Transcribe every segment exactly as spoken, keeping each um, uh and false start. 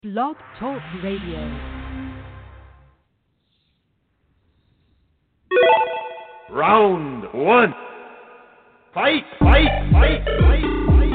Blog Talk Radio. Round one. Fight, fight, fight, fight, fight.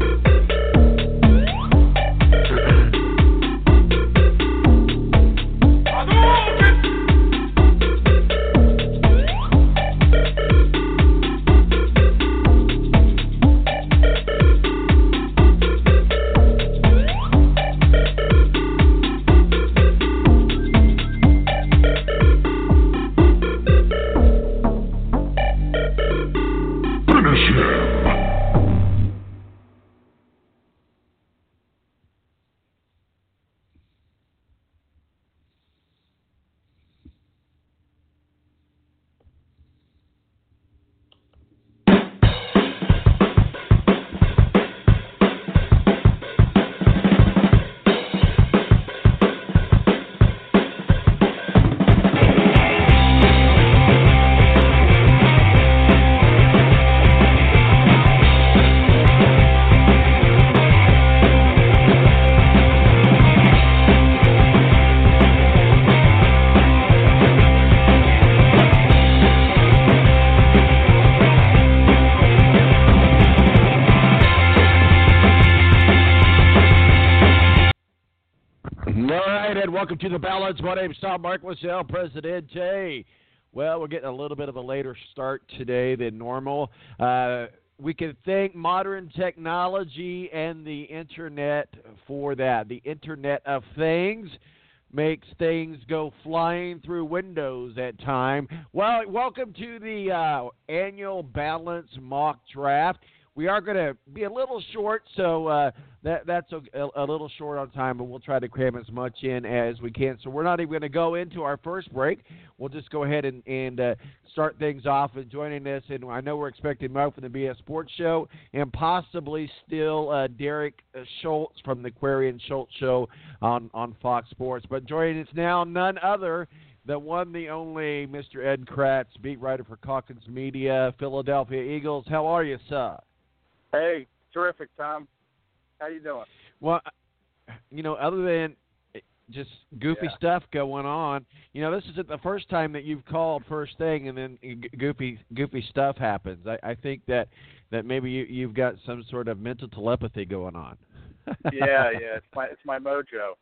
Welcome to the balance. My name is Tom Marquis, El Presidente. Well, we're getting a little bit of a later start today than normal. Uh, we can thank modern technology and the internet for that. The Internet of Things makes things go flying through windows at time. Well, welcome to the uh, annual Balance Mock Draft. We are going to be a little short, so uh, that that's a, a little short on time, but we'll try to cram as much in as we can. So we're not even going to go into our first break. We'll just go ahead and, and uh, start things off. And joining us, and I know we're expecting Mo from the B S Sports Show, and possibly still uh, Derek Schultz from the Query and Schultz Show on, on Fox Sports. But joining us now, none other the one, the only, Mister Ed Kratz, beat writer for Calkins Media, Philadelphia Eagles. How are you, sir? Hey, terrific, Tom. How you doing? Well, you know, other than just goofy yeah. stuff going on, you know, this isn't the first time that you've called first thing and then goofy goofy stuff happens. I, I think that, that maybe you, you've got some sort of mental telepathy going on. yeah, yeah, it's my it's my mojo.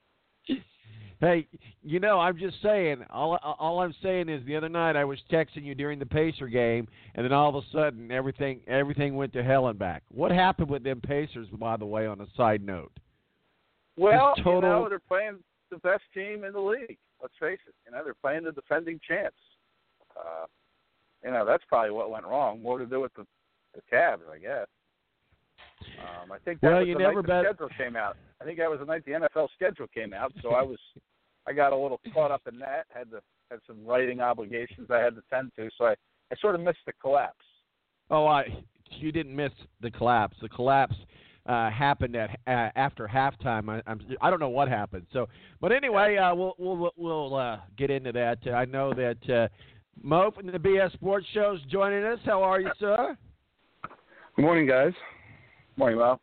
Hey, you know, I'm just saying, all all I'm saying is the other night I was texting you during the Pacer game, and then all of a sudden everything everything went to hell and back. What happened with them Pacers, by the way, on a side note? Well, total... you know, they're playing the best team in the league. Let's face it. You know, they're playing the defending champs. Uh, you know, that's probably what went wrong. More to do with the, the Cavs, I guess. Um, I think that well, was you the never night bet... the schedule came out. I think that was the night the N F L schedule came out, so I was I got a little caught up in that, had to had some writing obligations I had to tend to, so I, I sort of missed the collapse. Oh, I you didn't miss the collapse. The collapse uh, happened at uh, after halftime. I, I'm I don't know what happened. So, but anyway, uh, we'll we'll we'll uh, get into that. I know that uh, Mo from the B S Sports Show is joining us. How are you, sir? Good morning, guys. Morning, Mo.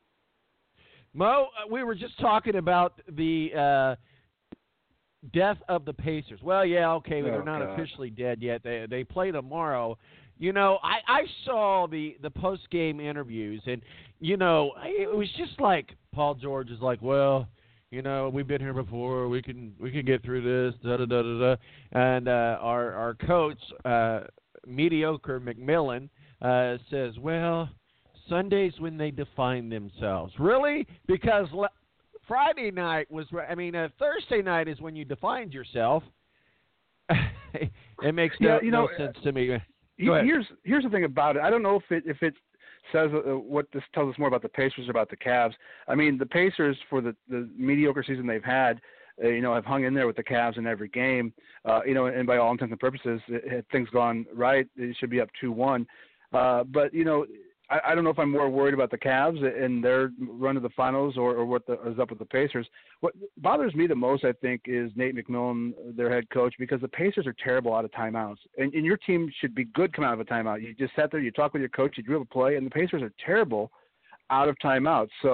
Mo, uh, we were just talking about the uh, death of the Pacers. Well, yeah, okay, but oh, they're not God. officially dead yet. They they play tomorrow. You know, I, I saw the, the post-game interviews, and, you know, it was just like Paul George is like, well, you know, we've been here before. We can we can get through this, da-da-da-da-da. And uh, our, our coach, uh, Mediocre McMillan, uh, says, well, Sunday's when they define themselves. Really? Because le- Friday night was, I mean, uh, Thursday night is when you defined yourself. It makes no, yeah, you know, no sense to me. Here's here's the thing about it. I don't know if it if it says uh, what this tells us more about the Pacers or about the Cavs. I mean, the Pacers, for the, the mediocre season they've had, uh, you know, have hung in there with the Cavs in every game. Uh, you know, and by all intents and purposes, it, had things gone right, it should be up two one. Uh, but you know, I, I don't know if I'm more worried about the Cavs and their run to the finals or, or what the, is up with the Pacers. What bothers me the most, I think, is Nate McMillan, their head coach, because the Pacers are terrible out of timeouts. And, and your team should be good coming out of a timeout. You just sat there, you talk with your coach, you drew up a play, and the Pacers are terrible out of timeouts. So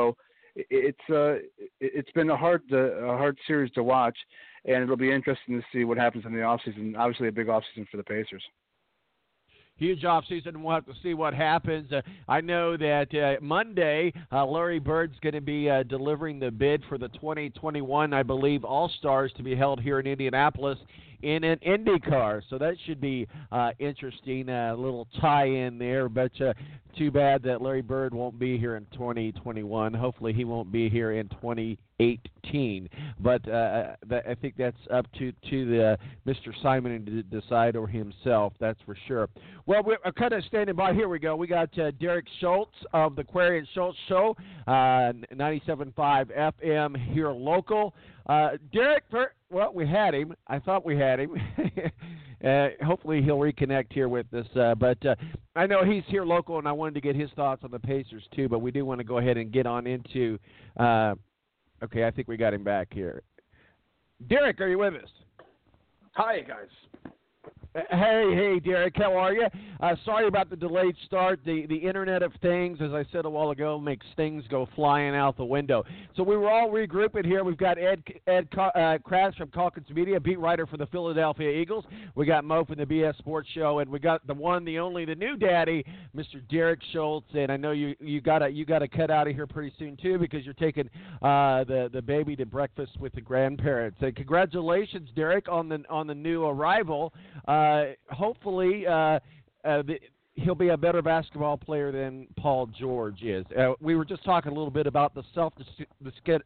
it, it's uh, it, it's been a hard uh, a hard series to watch, and it'll be interesting to see what happens in the offseason. Obviously, a big offseason for the Pacers. Huge offseason. We'll have to see what happens. Uh, I know that uh, Monday, uh, Larry Bird's going to be uh, delivering the bid for the twenty twenty-one, I believe, All-Stars to be held here in Indianapolis in an IndyCar. So that should be uh, interesting. A uh, little tie-in there. But uh, too bad that Larry Bird won't be here in twenty twenty-one. Hopefully he won't be here in twenty eighteen. But uh, that, I think that's up to, to the Mister Simon to decide or himself, that's for sure. Well, we're kind of standing by. Here we go. We got uh, Derek Schultz of the Query and Schultz Show, uh, ninety-seven point five F M here local. Uh, Derek, well, we had him. I thought we had him. uh, hopefully he'll reconnect here with us. Uh, but uh, I know he's here local, and I wanted to get his thoughts on the Pacers too. But we do want to go ahead and get on into uh, – okay, I think we got him back here. Derek, are you with us? Hi, guys. Hey, hey, Derek, how are you? Uh, sorry about the delayed start. The the Internet of Things, as I said a while ago, makes things go flying out the window. So we were all regrouping here. We've got Ed Ed uh, Kracz from Calkins Media, beat writer for the Philadelphia Eagles. We got Mo from the B S Sports Show, and we got the one, the only, the new daddy, Mister Derek Schultz. And I know you you gotta you gotta cut out of here pretty soon too, because you're taking uh, the the baby to breakfast with the grandparents. And congratulations, Derek, on the on the new arrival. Uh, Uh, hopefully, uh, uh, the, he'll be a better basketball player than Paul George is. Uh, we were just talking a little bit about the self the,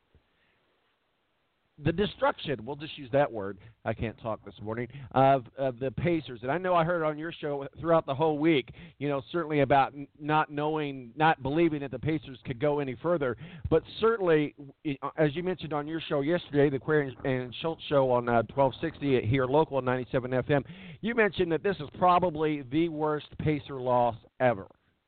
the destruction. We'll just use that word. I can't talk this morning of, of the Pacers, and I know I heard on your show throughout the whole week. You know, certainly about n- not knowing, not believing that the Pacers could go any further. But certainly, as you mentioned on your show yesterday, the Query and Schultz Show on uh, twelve sixty here local on ninety-seven F M, you mentioned that this is probably the worst Pacer loss ever.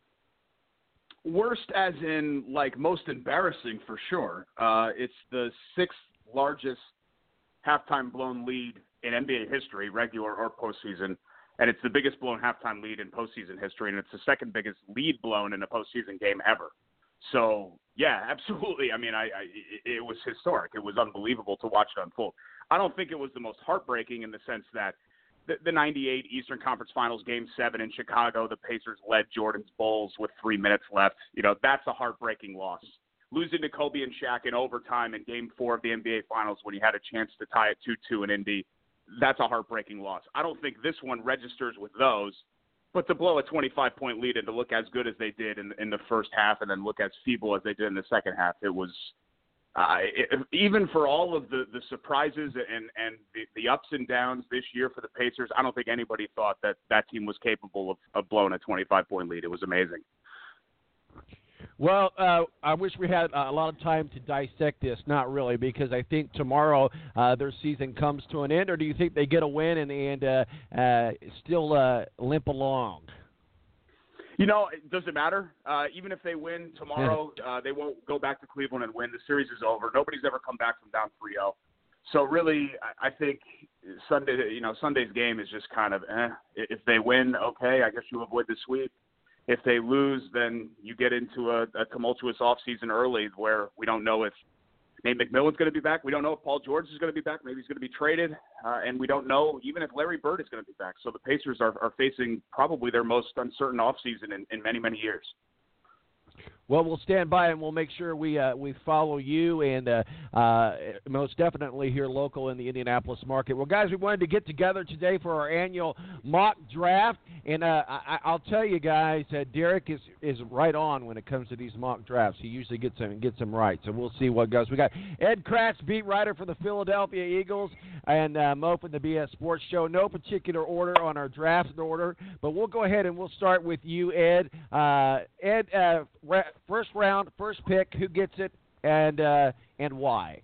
Worst as in, like, most embarrassing for sure. Uh, it's the sixth largest halftime blown lead in N B A history, regular or postseason, and it's the biggest blown halftime lead in postseason history, and it's the second biggest lead blown in a postseason game ever. So, yeah, absolutely. I mean, I, I it was historic. It was unbelievable to watch it unfold. I don't think it was the most heartbreaking in the sense that the, the ninety-eight Eastern Conference Finals Game seven in Chicago, the Pacers led Jordan's Bulls with three minutes left. You know, that's a heartbreaking loss. Losing to Kobe and Shaq in overtime in Game four of the N B A Finals when he had a chance to tie it two two in Indy, that's a heartbreaking loss. I don't think this one registers with those, but to blow a twenty-five point lead and to look as good as they did in, in the first half and then look as feeble as they did in the second half, it was uh, it, even for all of the, the surprises and, and the, the ups and downs this year for the Pacers, I don't think anybody thought that that team was capable of, of blowing a twenty-five point lead. It was amazing. Well, uh, I wish we had a lot of time to dissect this. Not really, because I think tomorrow uh, their season comes to an end. Or do you think they get a win and, and uh, uh, still uh, limp along? You know, it doesn't matter. Uh, even if they win tomorrow, uh, they won't go back to Cleveland and win. The series is over. Nobody's ever come back from down three oh. So really, I think Sunday, you know, Sunday's game is just kind of, eh. If they win, okay, I guess you avoid the sweep. If they lose, then you get into a, a tumultuous offseason early where we don't know if Nate McMillan's going to be back. We don't know if Paul George is going to be back. Maybe he's going to be traded. Uh, and we don't know even if Larry Bird is going to be back. So the Pacers are, are facing probably their most uncertain offseason in, in many, many years. Well, we'll stand by and we'll make sure we uh, we follow you and uh, uh, most definitely here local in the Indianapolis market. Well, guys, we wanted to get together today for our annual mock draft, and uh, I, I'll tell you guys, uh, Derek is, is right on when it comes to these mock drafts. He usually gets them gets them right, so we'll see what goes. We got Ed Kracz, beat writer for the Philadelphia Eagles, and uh, Mo from the B S Sports Show. No particular order on our draft order, but we'll go ahead and we'll start with you, Ed. Uh, Ed. Uh, First round, first pick, who gets it, and uh, and why?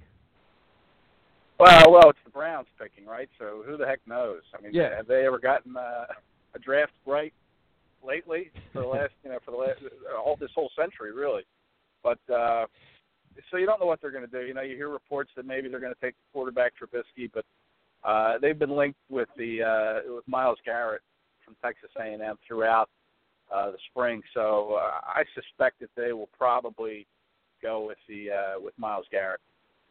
Well, well, it's the Browns picking, right? So who the heck knows? I mean, yeah. have they ever gotten uh, a draft right lately for the last, you know, for the last all this whole century, really? But uh, so you don't know what they're going to do. You know, you hear reports that maybe they're going to take the quarterback Trubisky, but uh, they've been linked with the uh, with Myles Garrett from Texas A and M throughout Uh, the spring, so uh, I suspect that they will probably go with the uh, with Myles Garrett.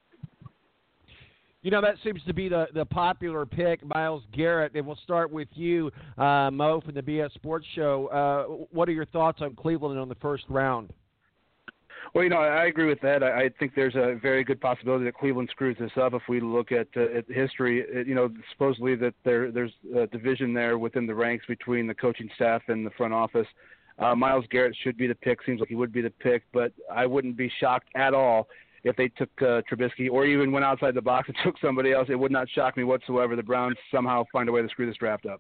You know, that seems to be the, the popular pick, Myles Garrett. And we'll start with you, uh, Mo, from the B S Sports Show. Uh, what are your thoughts on Cleveland on the first round? Well, you know, I agree with that. I, I think there's a very good possibility that Cleveland screws this up if we look at, uh, at history. It, you know, supposedly that there there's a division there within the ranks between the coaching staff and the front office. Uh, Myles Garrett should be the pick. Seems like he would be the pick, but I wouldn't be shocked at all if they took uh, Trubisky or even went outside the box and took somebody else. It would not shock me whatsoever. The Browns somehow find a way to screw this draft up.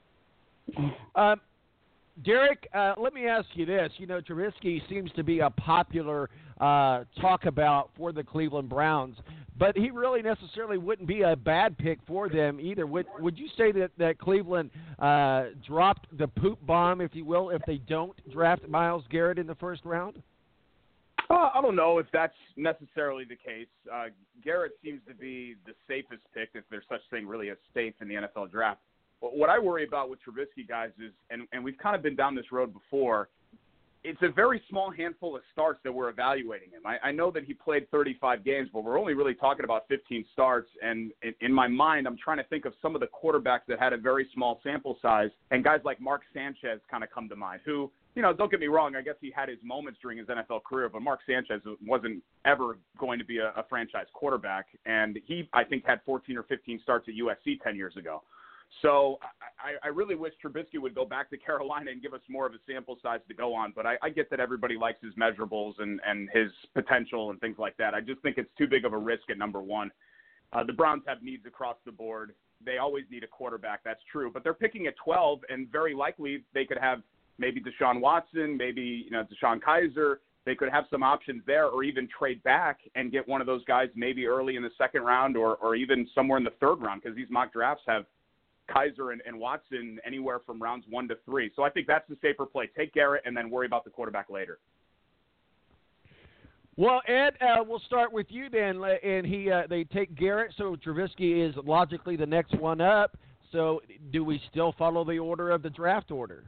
Um, Derek, uh, let me ask you this. You know, Trubisky seems to be a popular uh, talk about for the Cleveland Browns, but he really necessarily wouldn't be a bad pick for them either. Would Would you say that, that Cleveland uh, dropped the poop bomb, if you will, if they don't draft Myles Garrett in the first round? Uh, I don't know if that's necessarily the case. Uh, Garrett seems to be the safest pick, if there's such thing really as safe in the N F L draft. What I worry about with Trubisky, guys, is, and, and we've kind of been down this road before, it's a very small handful of starts that we're evaluating him. I, I know that he played thirty-five games, but we're only really talking about fifteen starts. And in, in my mind, I'm trying to think of some of the quarterbacks that had a very small sample size, and guys like Mark Sanchez kind of come to mind, who, you know, don't get me wrong, I guess he had his moments during his N F L career, but Mark Sanchez wasn't ever going to be a, a franchise quarterback. And he, I think, had fourteen or fifteen starts at U S C ten years ago. So I, I really wish Trubisky would go back to Carolina and give us more of a sample size to go on. But I, I get that everybody likes his measurables and, and his potential and things like that. I just think it's too big of a risk at number one. Uh, the Browns have needs across the board. They always need a quarterback. That's true. But they're picking at twelve, and very likely they could have maybe Deshaun Watson, maybe, you know, Deshaun Kaiser. They could have some options there, or even trade back and get one of those guys maybe early in the second round, or, or even somewhere in the third round, because these mock drafts have Kaiser and, and Watson anywhere from rounds one to three. So I think that's the safer play. Take Garrett and then worry about the quarterback later. Well, Ed, uh, we'll start with you then. And he, uh, they take Garrett, so Trubisky is logically the next one up. So do we still follow the order of the draft order?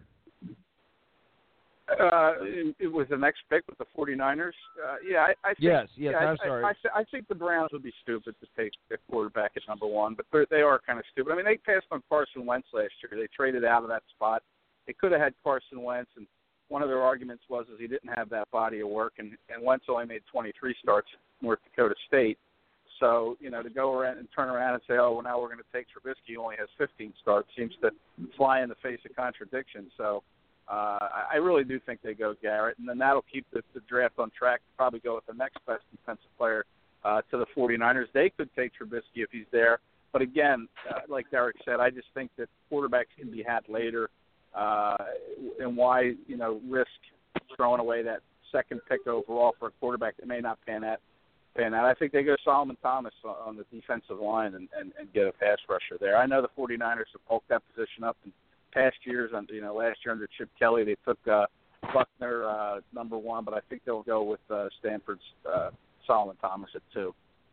Uh, it, it was the next pick with the 49ers. Uh, yeah, I, I think, yes, yes. yeah, I'm I, sorry. I, I, I think the Browns would be stupid to take a quarterback at number one, but they are kind of stupid. I mean, they passed on Carson Wentz last year. They traded out of that spot. They could have had Carson Wentz, and one of their arguments was is he didn't have that body of work, and, and Wentz only made twenty-three starts at North Dakota State. So, you know, to go around and turn around and say, oh, well, now we're going to take Trubisky, who only has fifteen starts, seems to fly in the face of contradiction. So, Uh, I really do think they go Garrett, and then that'll keep the, the draft on track to probably go with the next best defensive player uh, to the 49ers. They could take Trubisky if he's there. But again, uh, like Derek said, I just think that quarterbacks can be had later, uh, and why, you know, risk throwing away that second pick overall for a quarterback that may not pan out. Pan out. I think they go Solomon Thomas on the defensive line and, and, and get a pass rusher there. I know the 49ers have bulked that position up and past years, on you know, last year under Chip Kelly, they took uh, Buckner uh, number one, but I think they'll go with uh, Stanford's uh, Solomon Thomas at two.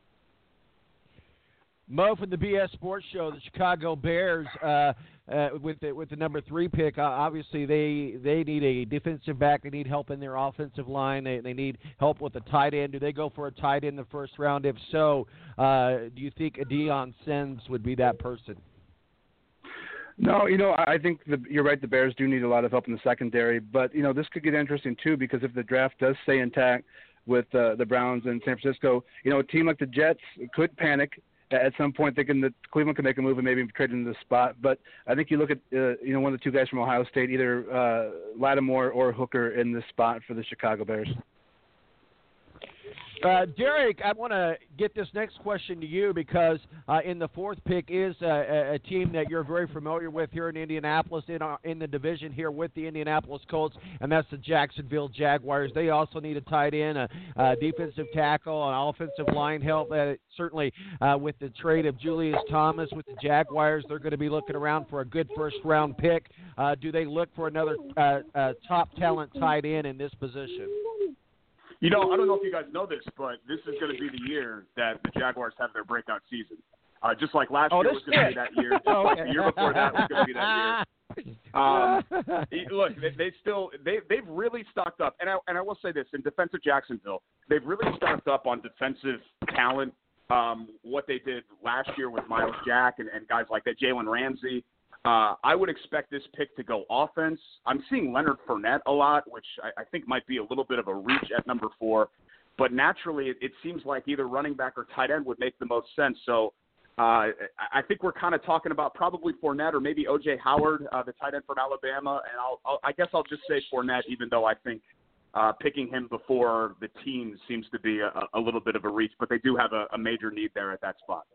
Mo from the B S Sports Show, the Chicago Bears, uh, uh, with the, with the number three pick. Uh, obviously, they they need a defensive back. They need help in their offensive line. They they need help with a tight end. Do they go for a tight end in the first round? If so, uh, do you think Deion Sanders would be that person? No, you know, I think the, you're right. The Bears do need a lot of help in the secondary, but you know, this could get interesting too, because if the draft does stay intact with uh, the Browns and San Francisco, you know, a team like the Jets could panic at some point, thinking that Cleveland can make a move and maybe trade into the spot. But I think you look at uh, you know, one of the two guys from Ohio State, either uh, Lattimore or Hooker, in this spot for the Chicago Bears. Uh, Derek, I want to get this next question to you, because uh, in the fourth pick is uh, a, a team that you're very familiar with here in Indianapolis, in, our, in the division here with the Indianapolis Colts, and that's the Jacksonville Jaguars. They also need a tight end, a, a defensive tackle, an offensive line help. Uh, certainly uh, with the trade of Julius Thomas with the Jaguars, they're going to be looking around for a good first-round pick. Uh, do they look for another uh, uh, top talent tight end in this position? You know, I don't know if you guys know this, but this is going to be the year that the Jaguars have their breakout season. Uh, just like last oh, year was going to be that year. Just oh, like okay. the year before that was going to be that year. Um, look, they, they still they they've really stocked up, and I and I will say this in defense of Jacksonville, they've really stocked up on defensive talent. Um, what they did last year with Miles Jack and, and guys like that, Jalen Ramsey. Uh, I would expect this pick to go offense. I'm seeing Leonard Fournette a lot, which I, I think might be a little bit of a reach at number four. But naturally, it, it seems like either running back or tight end would make the most sense. So uh, I think we're kind of talking about probably Fournette or maybe O J Howard, uh, the tight end from Alabama. And I'll, I'll, I guess I'll just say Fournette, even though I think uh, picking him before the team seems to be a, a little bit of a reach. But they do have a, a major need there at that spot.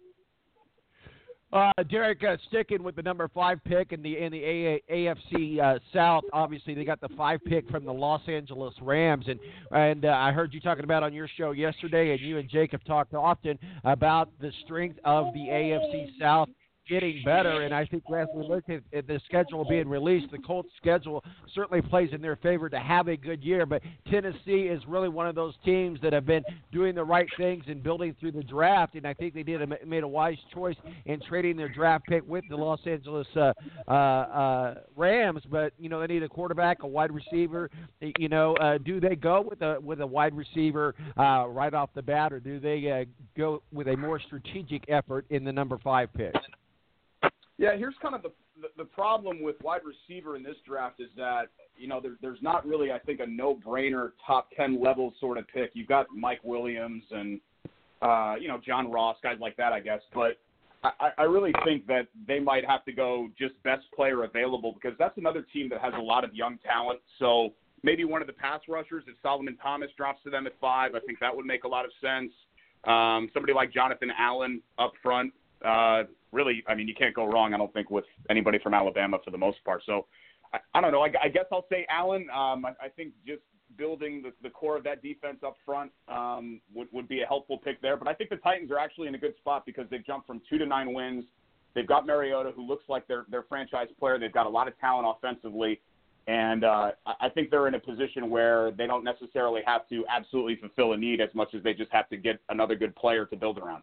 Uh, Derek, uh, sticking with the number five pick in the in the A A F C uh, South, obviously they got the five pick from the Los Angeles Rams, and and uh, I heard you talking about on your show yesterday, and you and Jake have talked often about the strength of the A F C South getting better, and I think as we look at, at the schedule being released, the Colts' schedule certainly plays in their favor to have a good year, but Tennessee is really one of those teams that have been doing the right things and building through the draft, and I think they did a, made a wise choice in trading their draft pick with the Los Angeles uh, uh, uh, Rams, but, you know, they need a quarterback, a wide receiver, you know, uh, do they go with a, with a wide receiver uh, right off the bat, or do they uh, go with a more strategic effort in the number five pick? Yeah, here's kind of the, the the problem with wide receiver in this draft is that, you know, there, there's not really, I think, a no-brainer top ten level sort of pick. You've got Mike Williams and, uh, you know, John Ross, guys like that, I guess. But I, I really think that they might have to go just best player available because that's another team that has a lot of young talent. So maybe one of the pass rushers, if Solomon Thomas drops to them at five, I think that would make a lot of sense. Um, somebody like Jonathan Allen up front. Uh, really, I mean, you can't go wrong, I don't think, with anybody from Alabama for the most part. So, I, I don't know. I, I guess I'll say Allen. Um, I, I think just building the, the core of that defense up front um, would, would be a helpful pick there. But I think the Titans are actually in a good spot because they've jumped from two to nine wins. They've got Mariota, who looks like their their franchise player. They've got a lot of talent offensively. And uh, I think they're in a position where they don't necessarily have to absolutely fulfill a need as much as they just have to get another good player to build around.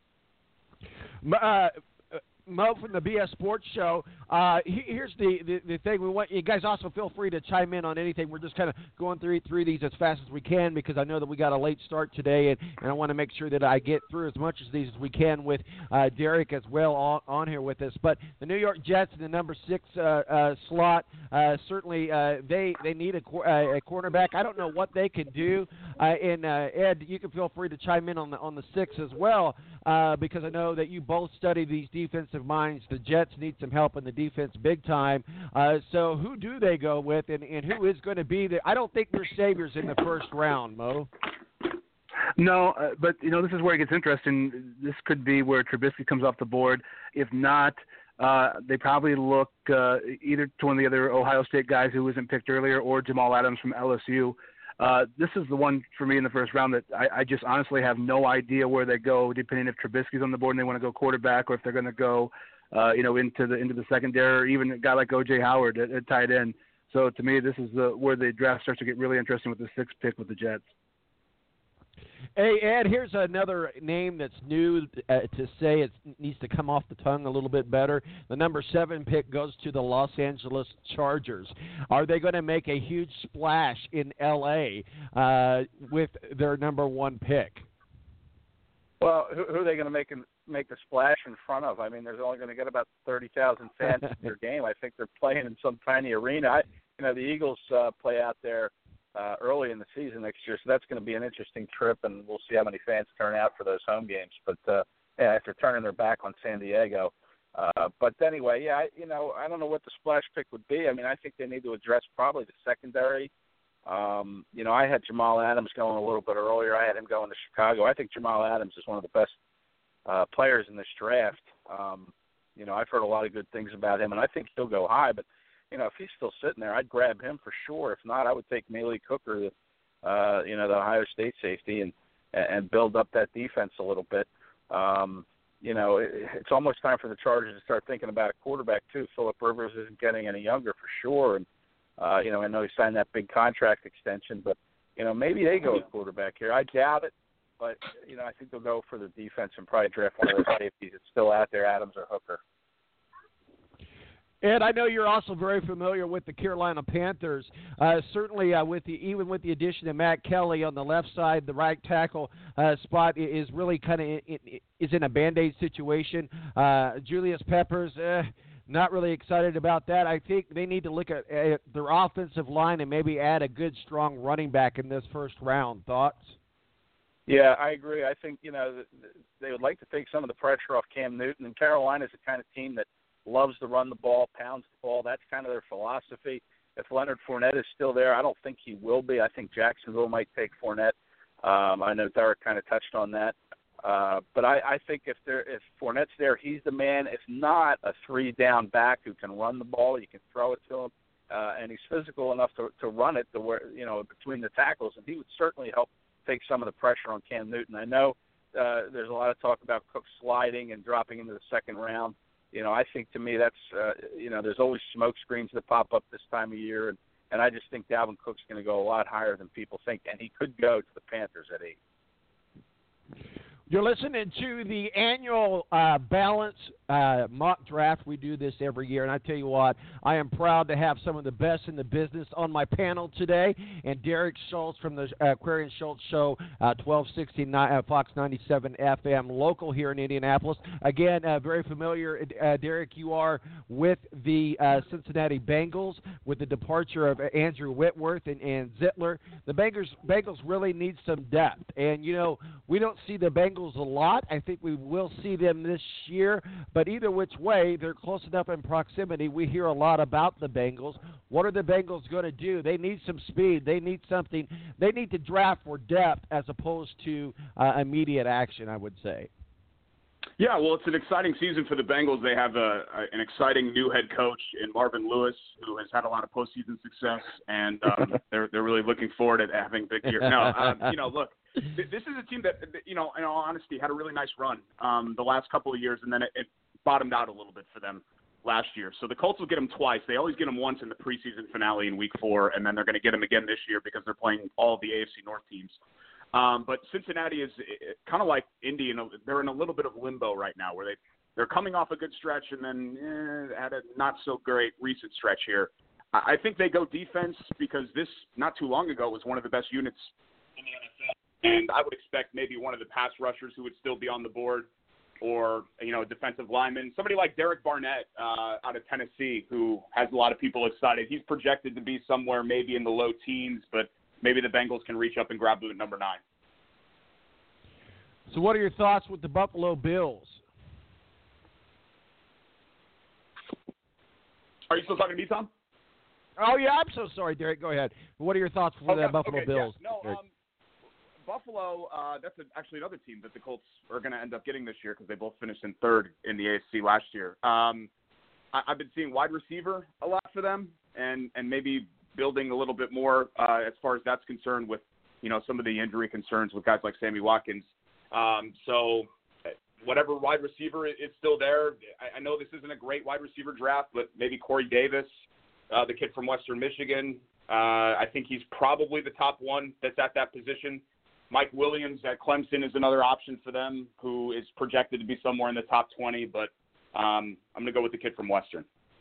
Uh, Mo from the B S Sports Show. Uh, here's the, the, the thing. We want you guys also feel free to chime in on anything. We're just kind of going through through these as fast as we can because I know that we got a late start today, and, and I want to make sure that I get through as much of these as we can with uh, Derek as well on, on here with us. But the New York Jets in the number six uh, uh, slot, uh, certainly uh, they they need a, a cornerback. I don't know what they can do. Uh, and uh, Ed, you can feel free to chime in on the on the six as well uh, because I know that you both study these defensive minds. The Jets need some help in the defense big time. Uh, so who do they go with, and, and who is going to be the – I don't think they're saviors in the first round, Mo. No, uh, but, you know, this is where it gets interesting. This could be where Trubisky comes off the board. If not, uh, they probably look uh, either to one of the other Ohio State guys who wasn't picked earlier or Jamal Adams from L S U. Uh, this is the one for me in the first round that I, I just honestly have no idea where they go, depending if Trubisky's on the board and they want to go quarterback, or if they're going to go, uh, you know, into the into the secondary, or even a guy like O J Howard at, at tight end. So to me, this is the, where the draft starts to get really interesting with the sixth pick with the Jets. Hey, Ed, here's another name that's new uh, to say. It needs to come off the tongue a little bit better. The number seven pick goes to the Los Angeles Chargers. Are they going to make a huge splash in L A uh, with their number one pick? Well, who, who are they going to make make the splash in front of? I mean, they're only going to get about thirty thousand fans in their game. I think they're playing in some tiny arena. I, you know, the Eagles uh, play out there Uh, early in the season next year, so that's going to be an interesting trip, and we'll see how many fans turn out for those home games. But uh, yeah, after turning their back on San Diego, uh, but anyway, yeah, I, you know, I don't know what the splash pick would be. I mean, I think they need to address probably the secondary. Um, you know, I had Jamal Adams going a little bit earlier. I had him going to Chicago. I think Jamal Adams is one of the best uh, players in this draft. Um, you know, I've heard a lot of good things about him, and I think he'll go high, but you know, if he's still sitting there, I'd grab him for sure. If not, I would take Malik Hooker, uh, you know, the Ohio State safety, and and build up that defense a little bit. Um, you know, it, it's almost time for the Chargers to start thinking about a quarterback too. Phillip Rivers isn't getting any younger for sure, and uh, you know, I know he signed that big contract extension, but you know, maybe they go with quarterback here. I doubt it, but you know, I think they'll go for the defense and probably draft one of those safeties that's still out there, Adams or Hooker. Ed, I know you're also very familiar with the Carolina Panthers. Uh, certainly, uh, with the even with the addition of Matt Kelly on the left side, the right tackle uh, spot is really kind of is in a Band-Aid situation. Uh, Julius Peppers, uh, not really excited about that. I think they need to look at, at their offensive line and maybe add a good, strong running back in this first round. Thoughts? Yeah, I agree. I think, you know, they would like to take some of the pressure off Cam Newton, and Carolina's the kind of team that loves to run the ball, pounds the ball. That's kind of their philosophy. If Leonard Fournette is still there, I don't think he will be. I think Jacksonville might take Fournette. Um, I know Derek kind of touched on that. Uh, but I, I think if there, if Fournette's there, he's the man. If not, a three-down back who can run the ball, you can throw it to him, uh, and he's physical enough to, to run it to where, you know, between the tackles, and he would certainly help take some of the pressure on Cam Newton. I know uh, there's a lot of talk about Cook sliding and dropping into the second round. You know, I think to me that's, uh, you know, there's always smoke screens that pop up this time of year, and, and I just think Dalvin Cook's going to go a lot higher than people think, and he could go to the Panthers at eight. You're listening to the annual uh, Balance uh, mock draft. We do this every year, and I tell you what, I am proud to have some of the best in the business on my panel today. And Derek Schultz from the uh, Aquarian Schultz Show, uh, twelve sixty uh, Fox ninety-seven F M, local here in Indianapolis. Again, uh, very familiar, uh, Derek, you are with the uh, Cincinnati Bengals with the departure of Andrew Whitworth and, and Zittler. The Bengals, Bengals really need some depth, and, you know, we don't see the Bengals a lot. I think we will see them this year, but either which way, they're close enough in proximity. We hear a lot about the Bengals. What are the Bengals going to do? They need some speed. They need something. They need to draft for depth as opposed to uh, immediate action, I would say. Yeah, well, it's an exciting season for the Bengals. They have a, a, an exciting new head coach in Marvin Lewis, who has had a lot of postseason success, and um, they're they're really looking forward to having a big year. No, um, you know, look, th- this is a team that, you know, in all honesty, had a really nice run um, the last couple of years, and then it, it bottomed out a little bit for them last year. So the Colts will get them twice. They always get them once in the preseason finale in Week Four, and then they're going to get them again this year because they're playing all of the A F C North teams. Um, but Cincinnati is kind of like Indy. You know, they're in a little bit of limbo right now where they, they're coming off a good stretch and then eh, had a not-so-great recent stretch here. I think they go defense because this, not too long ago, was one of the best units in the N F L. And I would expect maybe one of the pass rushers who would still be on the board or, you know, a defensive lineman. Somebody like Derek Barnett uh, out of Tennessee who has a lot of people excited. He's projected to be somewhere maybe in the low teens, but maybe the Bengals can reach up and grab boot number nine. So what are your thoughts with the Buffalo Bills? Are you still talking to me, Tom? Oh, yeah, I'm so sorry, Derek. Go ahead. What are your thoughts for okay, the Buffalo okay, Bills? Yeah. No, um, Buffalo, uh, that's a, actually another team that the Colts are going to end up getting this year because they both finished in third in the A F C last year. Um, I, I've been seeing wide receiver a lot for them and, and maybe building a little bit more uh, as far as that's concerned with, you know, some of the injury concerns with guys like Sammy Watkins. Um, so whatever wide receiver is still there. I, I know this isn't a great wide receiver draft, but maybe Corey Davis, uh, the kid from Western Michigan. Uh, I think he's probably the top one that's at that position. Mike Williams at Clemson is another option for them who is projected to be somewhere in the top twenty, but um, I'm going to go with the kid from Western.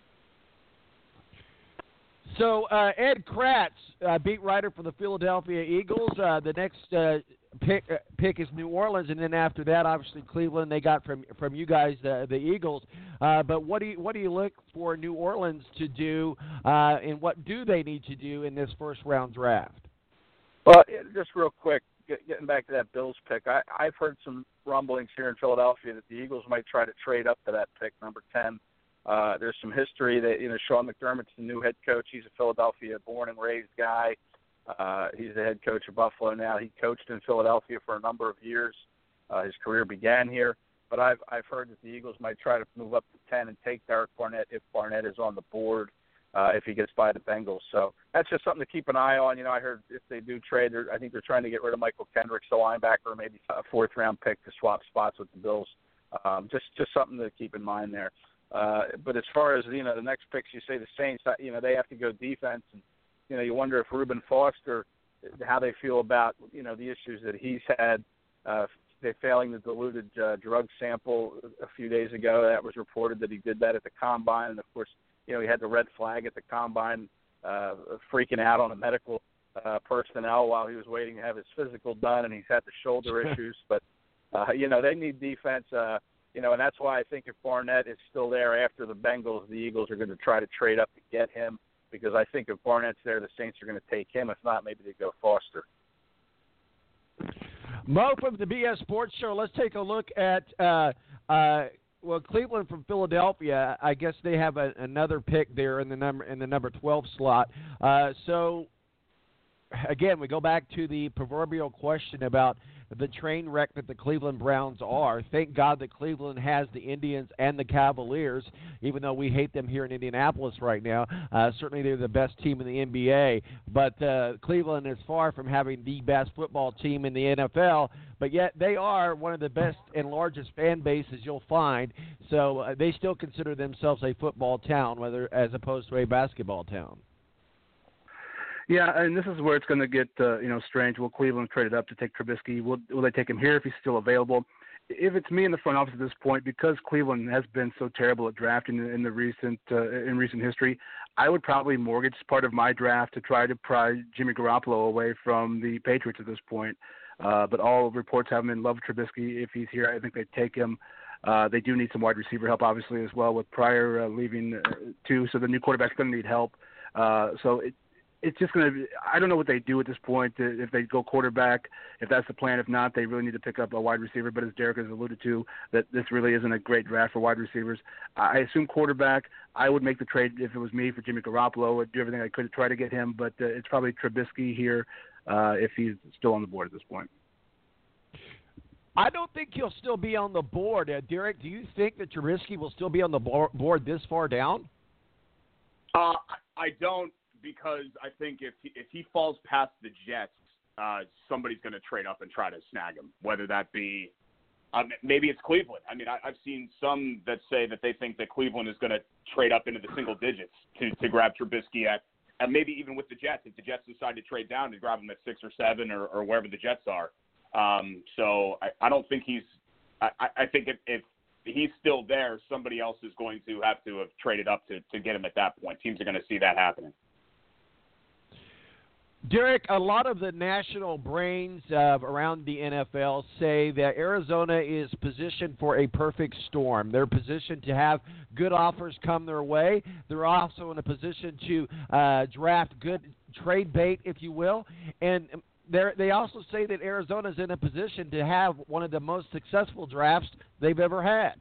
So uh, Ed Kratz, uh, beat writer for the Philadelphia Eagles. Uh, the next uh, pick uh, pick is New Orleans, and then after that, obviously Cleveland. They got from from you guys the the Eagles. Uh, but what do you what do you look for New Orleans to do, uh, and what do they need to do in this first round draft? Well, just real quick, get, getting back to that Bills pick, I, I've heard some rumblings here in Philadelphia that the Eagles might try to trade up to that pick, number ten. Uh, there's some history that, you know, Sean McDermott's the new head coach. He's a Philadelphia born and raised guy. Uh, he's the head coach of Buffalo now. He coached in Philadelphia for a number of years. Uh, his career began here. But I've I've heard that the Eagles might try to move up to ten and take Derek Barnett if Barnett is on the board, uh, if he gets by the Bengals. So that's just something to keep an eye on. You know, I heard if they do trade, I think they're trying to get rid of Michael Kendricks, the linebacker, or maybe a fourth-round pick to swap spots with the Bills. Um, just just something to keep in mind there. Uh, but as far as, you know, the next picks, you say the Saints, you know, they have to go defense. And, you know, you wonder if Reuben Foster, how they feel about, you know, the issues that he's had. Uh, they failing the diluted uh, drug sample a few days ago. That was reported that he did that at the Combine. And, of course, you know, he had the red flag at the combine, uh, freaking out on the medical uh, personnel while he was waiting to have his physical done, and he's had the shoulder issues. But, uh, you know, they need defense, uh, you know, and that's why I think if Barnett is still there after the Bengals, the Eagles are going to try to trade up to get him, because I think if Barnett's there, the Saints are going to take him. If not, maybe they go Foster. Mo from the B S Sports Show. Let's take a look at, uh, uh, well, Cleveland from Philadelphia. I guess they have a, another pick there in the number in the number twelve slot. Uh, so, again, we go back to the proverbial question about the train wreck that the Cleveland Browns are. Thank God that Cleveland has the Indians and the Cavaliers, even though we hate them here in Indianapolis right now. Uh, certainly they're the best team in the N B A, but uh, Cleveland is far from having the best football team in the N F L, but yet they are one of the best and largest fan bases you'll find, so uh, they still consider themselves a football town, whether as opposed to a basketball town. Yeah, and this is where it's going to get uh, you know strange. Will Cleveland trade it up to take Trubisky? Will Will they take him here if he's still available? If it's me in the front office at this point, because Cleveland has been so terrible at drafting in the recent uh, in recent history, I would probably mortgage part of my draft to try to pry Jimmy Garoppolo away from the Patriots at this point. Uh, but all reports have him in love with Trubisky. If he's here, I think they'd take him. Uh, they do need some wide receiver help, obviously, as well, with Pryor uh, leaving uh, too. So the new quarterback's going to need help. Uh, so it. It's just going to be – I don't know what they do at this point, if they go quarterback, if that's the plan. If not, they really need to pick up a wide receiver. But as Derek has alluded to, that this really isn't a great draft for wide receivers. I assume quarterback, I would make the trade if it was me for Jimmy Garoppolo. I would do everything I could to try to get him. But uh, it's probably Trubisky here uh, if he's still on the board at this point. I don't think he'll still be on the board. Uh, Derek, do you think that Trubisky will still be on the board this far down? Uh, I don't. Because I think if he, if he falls past the Jets, uh, somebody's going to trade up and try to snag him, whether that be um, maybe it's Cleveland. I mean, I, I've seen some that say that they think that Cleveland is going to trade up into the single digits to, to grab Trubisky at, and maybe even with the Jets, if the Jets decide to trade down to grab him at six or seven or, or wherever the Jets are. Um, so I, I don't think he's I, – I think if, if he's still there, somebody else is going to have to have traded up to, to get him at that point. Teams are going to see that happening. Derek, a lot of the national brains uh, around the N F L say that Arizona is positioned for a perfect storm. They're positioned to have good offers come their way. They're also in a position to uh, draft good trade bait, if you will. And they also say that Arizona is in a position to have one of the most successful drafts they've ever had.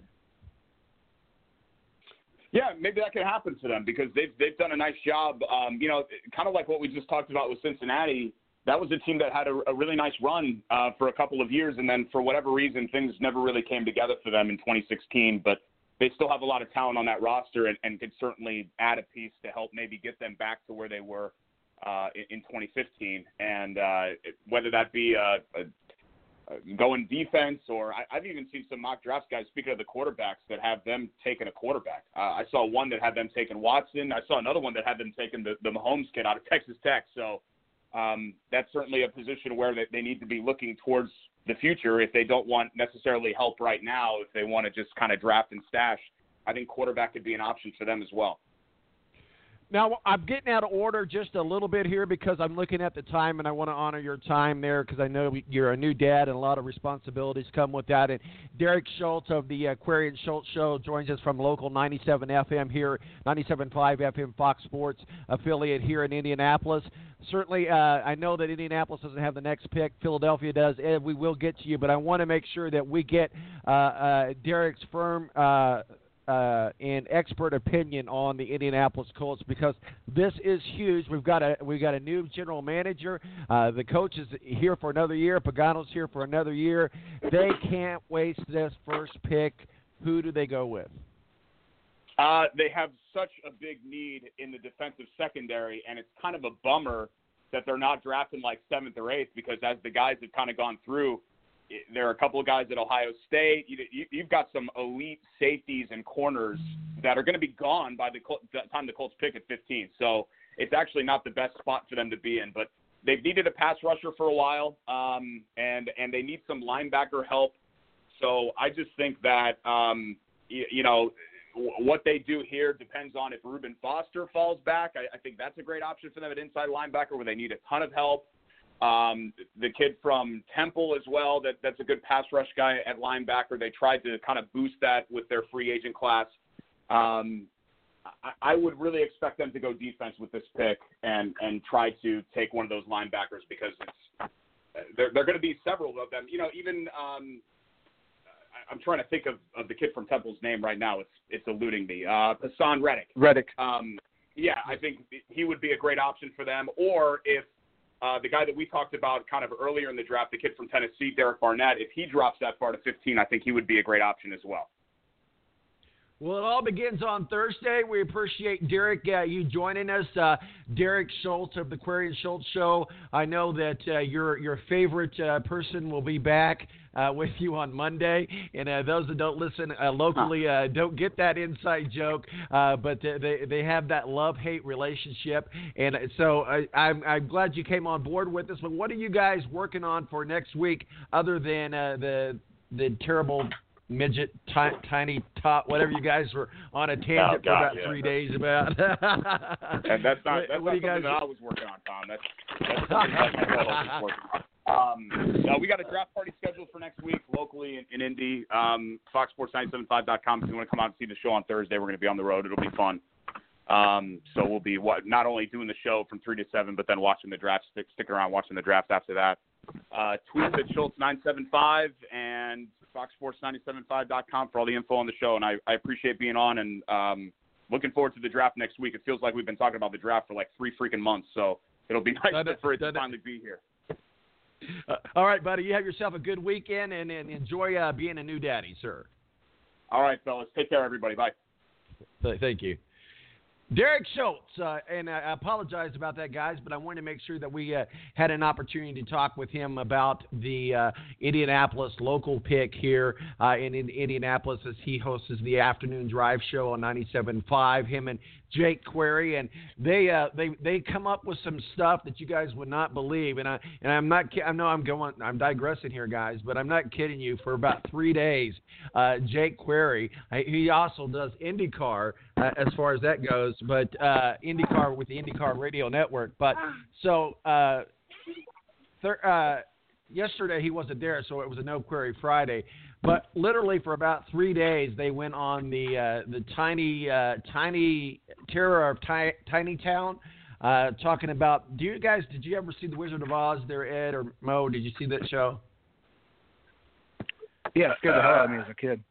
Yeah, maybe that could happen for them because they've they've done a nice job. Um, you know, kind of like what we just talked about with Cincinnati. That was a team that had a, a really nice run uh, for a couple of years, and then for whatever reason, things never really came together for them in twenty sixteen. But they still have a lot of talent on that roster, and, and could certainly add a piece to help maybe get them back to where they were uh, in, in twenty fifteen. And uh, whether that be a, a Uh, going defense, or I, I've even seen some mock drafts guys, speaking of the quarterbacks, that have them taking a quarterback. Uh, I saw one that had them taking Watson. I saw another one that had them taking the, the Mahomes kid out of Texas Tech. So um, that's certainly a position where they, they need to be looking towards the future if they don't want necessarily help right now. If they want to just kind of draft and stash, I think quarterback could be an option for them as well. Now, I'm getting out of order just a little bit here because I'm looking at the time, and I want to honor your time there because I know you're a new dad and a lot of responsibilities come with that. And Derek Schultz of the Aquarian Schultz Show joins us from local ninety-seven F M here, ninety-seven point five F M Fox Sports affiliate here in Indianapolis. Certainly, uh, I know that Indianapolis doesn't have the next pick. Philadelphia does. Ed, we will get to you, but I want to make sure that we get uh, uh, Derek's firm uh Uh, and expert opinion on the Indianapolis Colts because this is huge. We've got a we've got a new general manager. Uh, the coach is here for another year. Pagano's here for another year. They can't waste this first pick. Who do they go with? Uh, they have such a big need in the defensive secondary, and it's kind of a bummer that they're not drafting like seventh or eighth because as the guys have kind of gone through, there are a couple of guys at Ohio State. You, you, you've got some elite safeties and corners that are going to be gone by the, the time the Colts pick at fifteen. So it's actually not the best spot for them to be in. But they've needed a pass rusher for a while, um, and and they need some linebacker help. So I just think that, um, you, you know, w- what they do here depends on if Reuben Foster falls back. I, I think that's a great option for them at inside linebacker where they need a ton of help. Um, the kid from Temple as well, that, that's a good pass rush guy at linebacker. They tried to kind of boost that with their free agent class. Um, I, I would really expect them to go defense with this pick and, and try to take one of those linebackers because it's there, there are going to be several of them. You know, even um, I, I'm trying to think of, of the kid from Temple's name right now. It's it's eluding me. Uh, Hassan Reddick. Reddick. Um, yeah, I think he would be a great option for them. Or if Uh, the guy that we talked about kind of earlier in the draft, the kid from Tennessee, Derek Barnett, if he drops that far to fifteen, I think he would be a great option as well. Well, it all begins on Thursday. We appreciate, Derek, uh, you joining us. Uh, Derek Schultz of the Query and Schultz Show. I know that uh, your your favorite uh, person will be back uh, with you on Monday. And uh, those that don't listen uh, locally uh, don't get that inside joke, uh, but they they have that love-hate relationship. And so uh, I'm, I'm glad you came on board with us. But what are you guys working on for next week other than uh, the the terrible – midget, ti- tiny top, whatever you guys were on a tangent oh, God, for about yeah. three days about. And that's not that's what, what not something guys... that I was working on, Tom. That's, that's something that my co-host was working on. Um, no, we got a draft party scheduled for next week locally in, in Indy. Um, Fox Sports nine seven five dot com. If you want to come out and see the show on Thursday, we're going to be on the road. It'll be fun. Um, so we'll be what, not only doing the show from three to seven, but then watching the draft. Stick, stick around watching the draft after that. Uh, tweet at Schultz nine seven five and Fox Sports nine seven five dot com for all the info on the show. And I, I appreciate being on and um, looking forward to the draft next week. It feels like we've been talking about the draft for like three freaking months. So it'll be nice Done for it, it, to done finally it. be here. Uh, all right, buddy. You have yourself a good weekend and, and enjoy uh, being a new daddy, sir. All right, fellas. Take care, everybody. Bye. Thank you. Derek Schultz, uh, and I apologize about that, guys, but I wanted to make sure that we uh, had an opportunity to talk with him about the uh, Indianapolis local pick here uh, in, in Indianapolis as he hosts the afternoon drive show on ninety-seven point five, him and Jake Query, and they uh, they they come up with some stuff that you guys would not believe, and I and I'm not I know I'm going I'm digressing here, guys, but I'm not kidding you. For about three days, uh, Jake Query, he also does IndyCar uh, as far as that goes, but uh, IndyCar with the IndyCar Radio Network. But so uh, thir- uh, yesterday he wasn't there, so it was a No Query Friday. But literally for about three days, they went on the uh, the tiny uh, tiny terror of ti- Tiny Town, uh, talking about. Do you guys? Did you ever see The Wizard of Oz? There, Ed or Mo? Did you see that show? Yeah, it scared the hell out of me as a kid.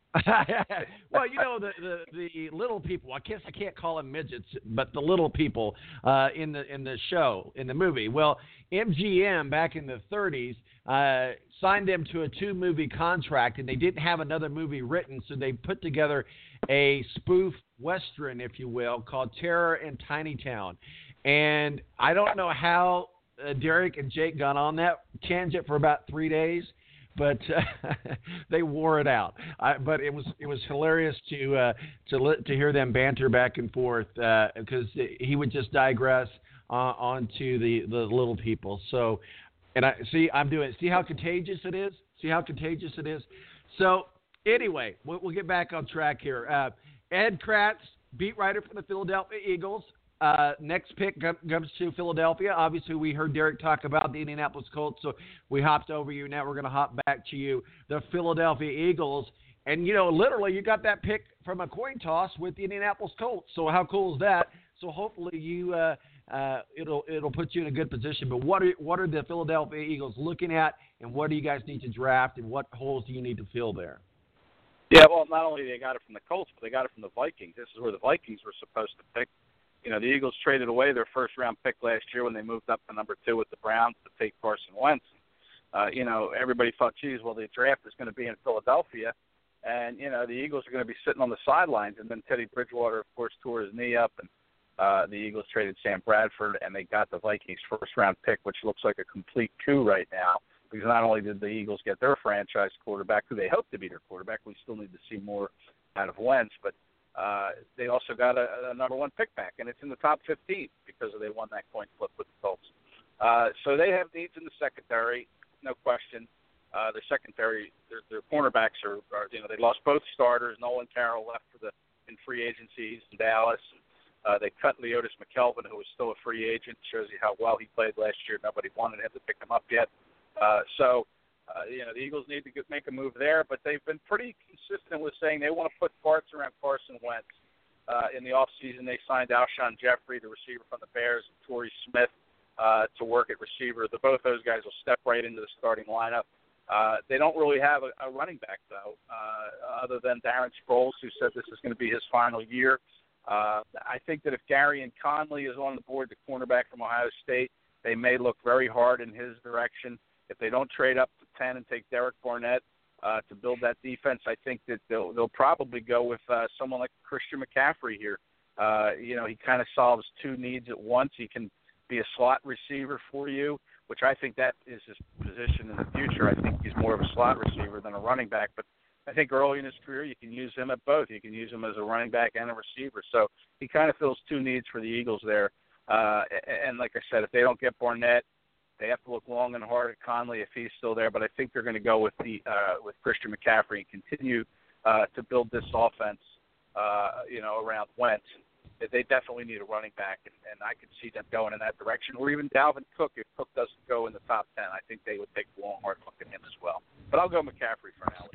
Well, you know the, the the little people. I guess I can't call them midgets, but the little people uh, in the in the show in the movie. Well, M G M back in the thirties uh, signed them to a two movie contract, and they didn't have another movie written, so they put together a spoof western, if you will, called Terror in Tiny Town. And I don't know how uh, Derek and Jake got on that tangent for about three days. But uh, they wore it out. I, but it was it was hilarious to uh, to to hear them banter back and forth because uh, he would just digress uh, onto the, the little people. So, and I see I'm doing. See how contagious it is. See how contagious it is. So anyway, we'll, we'll get back on track here. Uh, Ed Kratz, beat writer for the Philadelphia Eagles. Uh, next pick comes to Philadelphia. Obviously, we heard Derek talk about the Indianapolis Colts, so we hopped over you. Now we're going to hop back to you, the Philadelphia Eagles. And, you know, literally you got that pick from a coin toss with the Indianapolis Colts. So how cool is that? So hopefully you uh, uh, it'll it'll put you in a good position. But what are, what are the Philadelphia Eagles looking at, and what do you guys need to draft, and what holes do you need to fill there? Yeah, well, not only they got it from the Colts, but they got it from the Vikings. This is where the Vikings were supposed to pick. You know, the Eagles traded away their first-round pick last year when they moved up to number two with the Browns to take Carson Wentz. Uh, you know, everybody thought, geez, well, the draft is going to be in Philadelphia, and, you know, the Eagles are going to be sitting on the sidelines. And then Teddy Bridgewater, of course, tore his knee up, and uh, the Eagles traded Sam Bradford, and they got the Vikings' first-round pick, which looks like a complete coup right now, because not only did the Eagles get their franchise quarterback, who they hope to be their quarterback, we still need to see more out of Wentz, but Uh, they also got a, a number one pick back, and it's in the top fifteen because they won that coin flip with the Colts. Uh, so they have needs in the secondary, no question. Uh, their secondary, their, their cornerbacks are, are, you know, they lost both starters. Nolan Carroll left for the in free agency. He's in Dallas. Uh, they cut Leotis McKelvin, who was still a free agent. Shows you how well he played last year. Nobody wanted him to pick him up yet. Uh, so, uh, you know, the Eagles need to get, make a move there, but they've been pretty consistent with saying they want to put parts around Carson Wentz. Uh, in the offseason, they signed Alshon Jeffrey, the receiver from the Bears, and Torrey Smith uh, to work at receiver. The, both those guys will step right into the starting lineup. Uh, they don't really have a, a running back, though, uh, other than Darren Sproles, who said this is going to be his final year. Uh, I think that if Gary and Conley is on the board, the cornerback from Ohio State, they may look very hard in his direction. If they don't trade up to ten and take Derek Barnett uh, to build that defense, I think that they'll, they'll probably go with uh, someone like Christian McCaffrey here. Uh, you know, he kind of solves two needs at once. He can be a slot receiver for you, which I think that is his position in the future. I think he's more of a slot receiver than a running back, but I think early in his career you can use him at both. You can use him as a running back and a receiver. So he kind of fills two needs for the Eagles there. Uh, and like I said, if they don't get Barnett, they have to look long and hard at Conley if he's still there. But I think they're going to go with the uh, with Christian McCaffrey and continue uh, to build this offense, uh, you know, around Wentz. They definitely need a running back, and, and I could see them going in that direction. Or even Dalvin Cook, if Cook doesn't go in the top ten, I think they would take a long, hard look at him as well. But I'll go McCaffrey for now.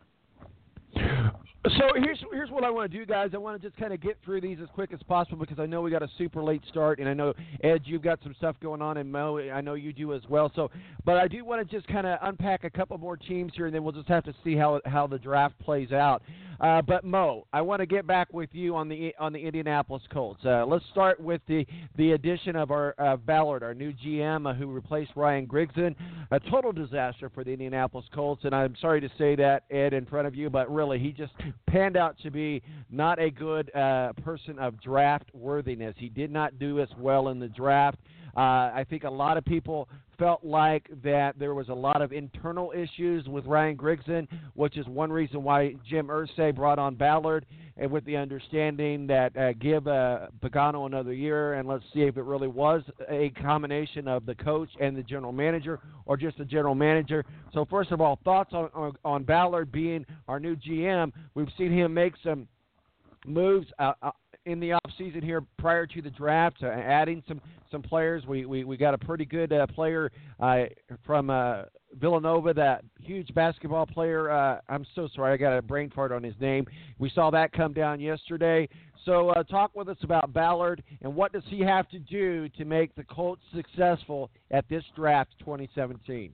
So here's here's what I want to do, guys. I want to just kind of get through these as quick as possible because I know we got a super late start, and I know, Ed, you've got some stuff going on, and Mo, I know you do as well. So, but I do want to just kind of unpack a couple more teams here, and then we'll just have to see how how the draft plays out. Uh, but Mo, I want to get back with you on the on the Indianapolis Colts. Uh, let's start with the the addition of our uh, Ballard, our new G M, uh, who replaced Ryan Grigson. A total disaster for the Indianapolis Colts, and I'm sorry to say that, Ed, in front of you, but really he just panned out to be not a good uh, person of draft worthiness. He did not do as well in the draft. Uh, I think a lot of people felt like that there was a lot of internal issues with Ryan Grigson, which is one reason why Jim Irsay brought on Ballard, and with the understanding that uh, give uh, Pagano another year and let's see if it really was a combination of the coach and the general manager or just the general manager. So first of all, thoughts on, on, on Ballard being our new G M. We've seen him make some moves uh, uh, in the offseason here prior to the draft, uh, adding some, some players. We, we, we got a pretty good uh, player uh, from uh, Villanova, that huge basketball player. Uh, I'm so sorry, I got a brain fart on his name. We saw that come down yesterday. So uh, talk with us about Ballard, and what does he have to do to make the Colts successful at this draft twenty seventeen?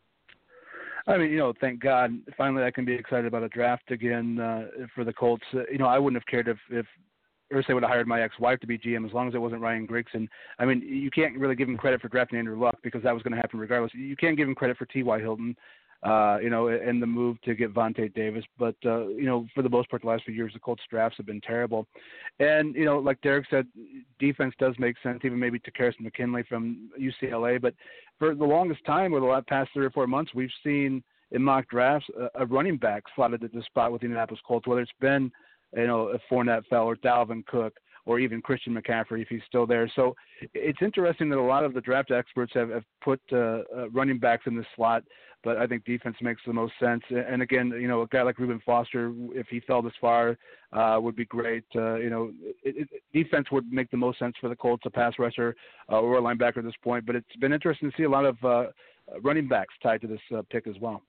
I mean, you know, thank God, finally I can be excited about a draft again uh, for the Colts. Uh, you know, I wouldn't have cared if, if Irsay would have hired my ex-wife to be G M as long as it wasn't Ryan Grigson. I mean, you can't really give him credit for drafting Andrew Luck because that was going to happen regardless. You can't give him credit for T Y. Hilton, uh, you know, and the move to get Vontae Davis. But, uh, you know, for the most part, the last few years, the Colts drafts have been terrible. And, you know, like Derek said, defense does make sense, even maybe to Harrison McKinley from U C L A. But for the longest time, over the past three or four months, we've seen in mock drafts a, a running back slotted at the spot with the Indianapolis Colts, whether it's been, you know, a Fournette fell or Dalvin Cook or even Christian McCaffrey if he's still there. So it's interesting that a lot of the draft experts have, have put uh, uh, running backs in the slot, but I think defense makes the most sense. And again, you know, a guy like Reuben Foster, if he fell this far, uh, would be great. Uh, you know, it, it, defense would make the most sense for the Colts, a pass rusher uh, or a linebacker at this point. But it's been interesting to see a lot of uh, running backs tied to this uh, pick as well.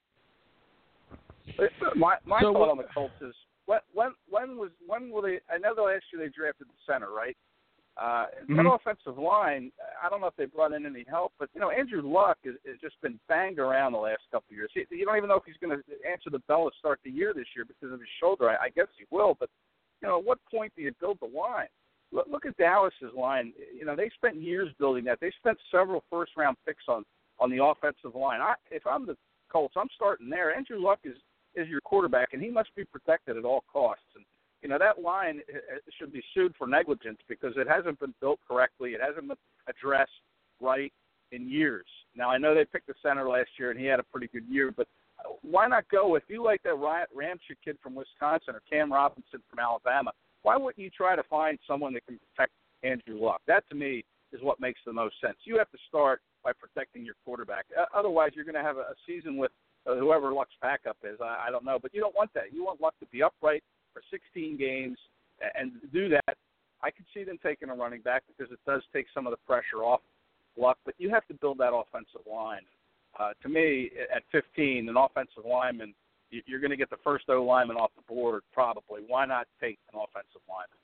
My, my so, thought on the Colts is, When when when was when will they? I know the last year they drafted the center, right? Uh, mm-hmm. That offensive line, I don't know if they brought in any help, but you know Andrew Luck has, has just been banged around the last couple of years. He, you don't even know if he's going to answer the bell to start the year this year because of his shoulder. I, I guess he will, but you know, at what point do you build the line? Look, look at Dallas's line. You know, they spent years building that. They spent several first round picks on on the offensive line. I, if I'm the Colts, I'm starting there. Andrew Luck is. is your quarterback, and he must be protected at all costs. And, you know, that line should be sued for negligence because it hasn't been built correctly. It hasn't been addressed right in years. Now, I know they picked the center last year, and he had a pretty good year, but why not go? If you like that Ramchick kid from Wisconsin or Cam Robinson from Alabama, why wouldn't you try to find someone that can protect Andrew Luck? That, to me, is what makes the most sense. You have to start by protecting your quarterback. Otherwise, you're going to have a season with Uh, whoever Luck's backup is, I, I don't know. But you don't want that. You want Luck to be upright for sixteen games And to do that, I could see them taking a running back because it does take some of the pressure off Luck, but you have to build that offensive line. Uh, to me, at fifteen, an offensive lineman, you're going to get the first O lineman off the board probably. Why not take an offensive lineman?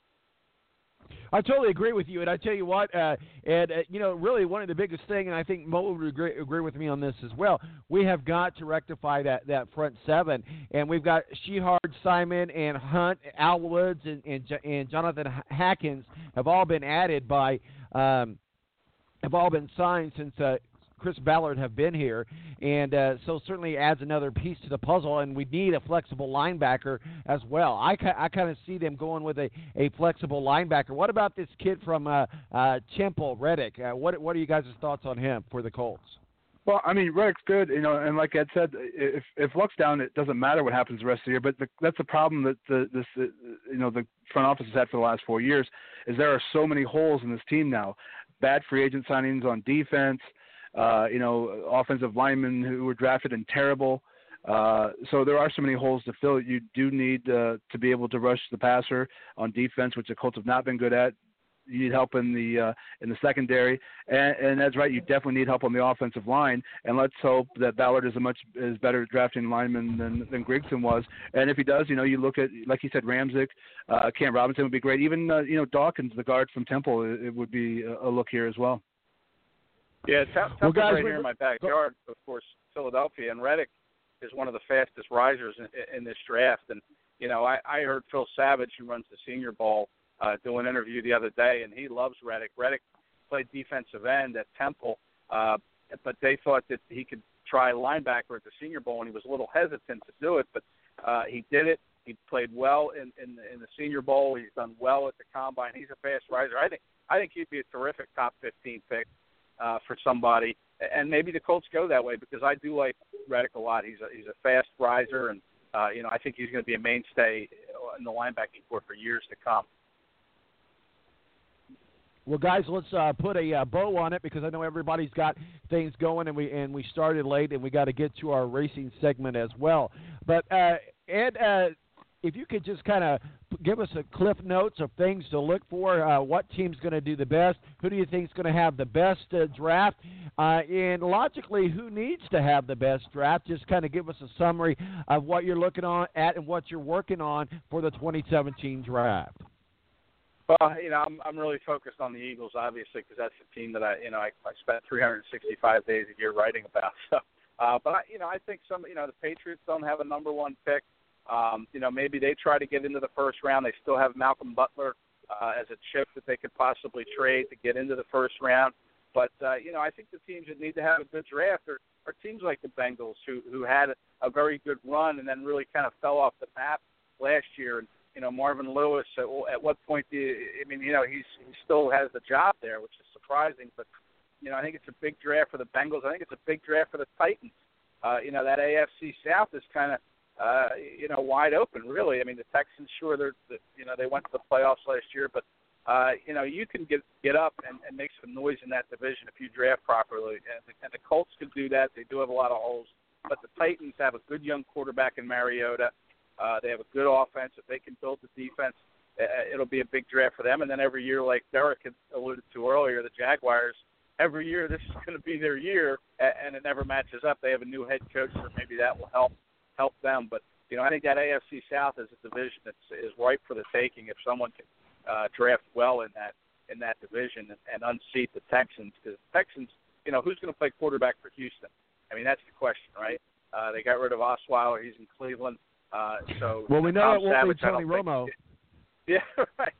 I totally agree with you, and I tell you what, uh, and uh, you know, really one of the biggest thing, and I think Mo would agree, agree with me on this as well. We have got to rectify that, that front seven, and we've got Shehard, Simon, and Hunt, Al Woods, and and, and Jonathan Hackins have all been added by, um, have all been signed since uh, Chris Ballard have been here, and uh, so certainly adds another piece to the puzzle, and we need a flexible linebacker as well. I, I kind of see them going with a, a flexible linebacker. What about this kid from uh, uh, Temple, Reddick? Uh, what what are you guys' thoughts on him for the Colts? Well, I mean, Reddick's good, you know, and like Ed said, if if Luck's down, it doesn't matter what happens the rest of the year. But the, that's the problem that the this uh, you know the front office has had for the last four years is there are so many holes in this team now. Bad free agent signings on defense. Uh, you know, offensive linemen who were drafted and terrible. Uh, so there are so many holes to fill. You do need uh, to be able to rush the passer on defense, which the Colts have not been good at. You need help in the uh, in the secondary, and, and that's right. You definitely need help on the offensive line. And let's hope that Ballard is a much is better drafting lineman than than Grigson was. And if he does, you know, you look at like you said, Ramczyk, uh, Cam Robinson would be great. Even uh, you know Dawkins, the guard from Temple, it, it would be a, a look here as well. Yeah, Temple's well, guys, right here in my backyard, of course, Philadelphia, and Reddick is one of the fastest risers in, in this draft. And, you know, I, I heard Phil Savage, who runs the Senior Bowl, uh, do an interview the other day, and he loves Reddick. Reddick played defensive end at Temple, uh, but they thought that he could try linebacker at the Senior Bowl, and he was a little hesitant to do it, but uh, he did it. He played well in, in, in the Senior Bowl. He's done well at the Combine. He's a fast riser. I think I think he'd be a terrific top fifteen pick. Uh, for somebody, and maybe the Colts go that way because I do like Reddick a lot. He's a he's a fast riser, and uh, you know I think he's going to be a mainstay in the linebacking corps for years to come. Well, guys, let's uh, put a uh, bow on it because I know everybody's got things going, and we and we started late, and we got to get to our racing segment as well. But uh, Ed, uh, if you could just kind of give us a cliff notes of things to look for, uh, what team's going to do the best, who do you think is going to have the best uh, draft, uh, and logically, who needs to have the best draft? Just kind of give us a summary of what you're looking on at and what you're working on for the twenty seventeen draft. Well, you know, I'm I'm really focused on the Eagles, obviously, because that's the team that I, you know, I, I spent three hundred sixty-five days a year writing about. So, uh, but I, you know, I think some, you know, the Patriots don't have a number one pick. Um, you know, maybe they try to get into the first round. They still have Malcolm Butler uh, as a chip that they could possibly trade to get into the first round. But, uh, you know, I think the teams that need to have a good draft are, are teams like the Bengals who, who had a, a very good run and then really kind of fell off the map last year. And, you know, Marvin Lewis, at, at what point do you – I mean, you know, he's, he still has the job there, which is surprising. But, you know, I think it's a big draft for the Bengals. I think it's a big draft for the Titans. Uh, you know, that A F C South is kind of – Uh, you know, wide open, really. I mean, the Texans, sure, they're, you know, they went to the playoffs last year, but, uh, you know, you can get get up and, and make some noise in that division if you draft properly. And the, and the Colts could do that. They do have a lot of holes. But the Titans have a good young quarterback in Mariota. Uh, they have a good offense. If they can build the defense, uh, it'll be a big draft for them. And then every year, like Derek had alluded to earlier, the Jaguars, every year this is going to be their year, and it never matches up. They have a new head coach, so maybe that will help. help them. But, you know, I think that A F C South is a division that is ripe for the taking if someone can uh, draft well in that in that division and, and unseat the Texans. Because Texans, you know, who's going to play quarterback for Houston? I mean, that's the question, right? Uh, they got rid of Osweiler. He's in Cleveland. Uh, so well, we know Tom it won't Savage, be Tony Romo. Think, yeah, right.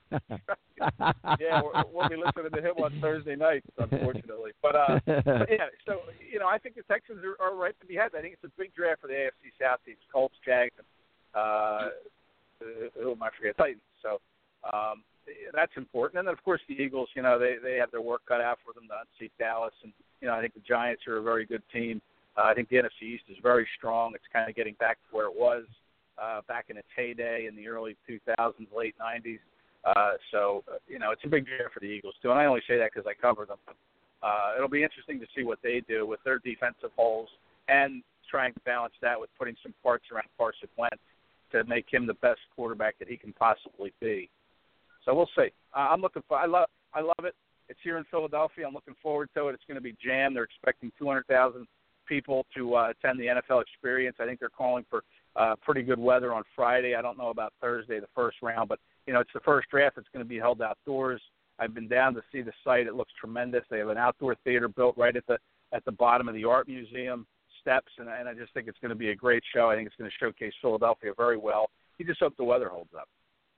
yeah, we'll, we'll be listening to him on Thursday nights, unfortunately. But, uh, but yeah, so you know, I think the Texans are, are right to be had. I think it's a big draft for the A F C South teams: Colts, Jags, and uh, who am I forget? Titans. So um, that's important. And then, of course, the Eagles. You know, they they have their work cut out for them to unseat Dallas, and you know, I think the Giants are a very good team. Uh, I think the N F C East is very strong. It's kind of getting back to where it was uh, back in its heyday in the early two thousands, late nineties. Uh, so, uh, you know, it's a big draft for the Eagles, too. And I only say that because I cover them. Uh, it'll be interesting to see what they do with their defensive holes and trying to balance that with putting some parts around Carson Wentz to make him the best quarterback that he can possibly be. So we'll see. Uh, I'm looking for. I love. I love it. It's here in Philadelphia. I'm looking forward to it. It's going to be jammed. They're expecting two hundred thousand people to uh, attend the N F L Experience. I think they're calling for uh, pretty good weather on Friday. I don't know about Thursday, the first round, but you know, it's the first draft that's going to be held outdoors. I've been down to see the site. It looks tremendous. They have an outdoor theater built right at the at the bottom of the art museum steps, and, and I just think it's going to be a great show. I think it's going to showcase Philadelphia very well. You just hope the weather holds up.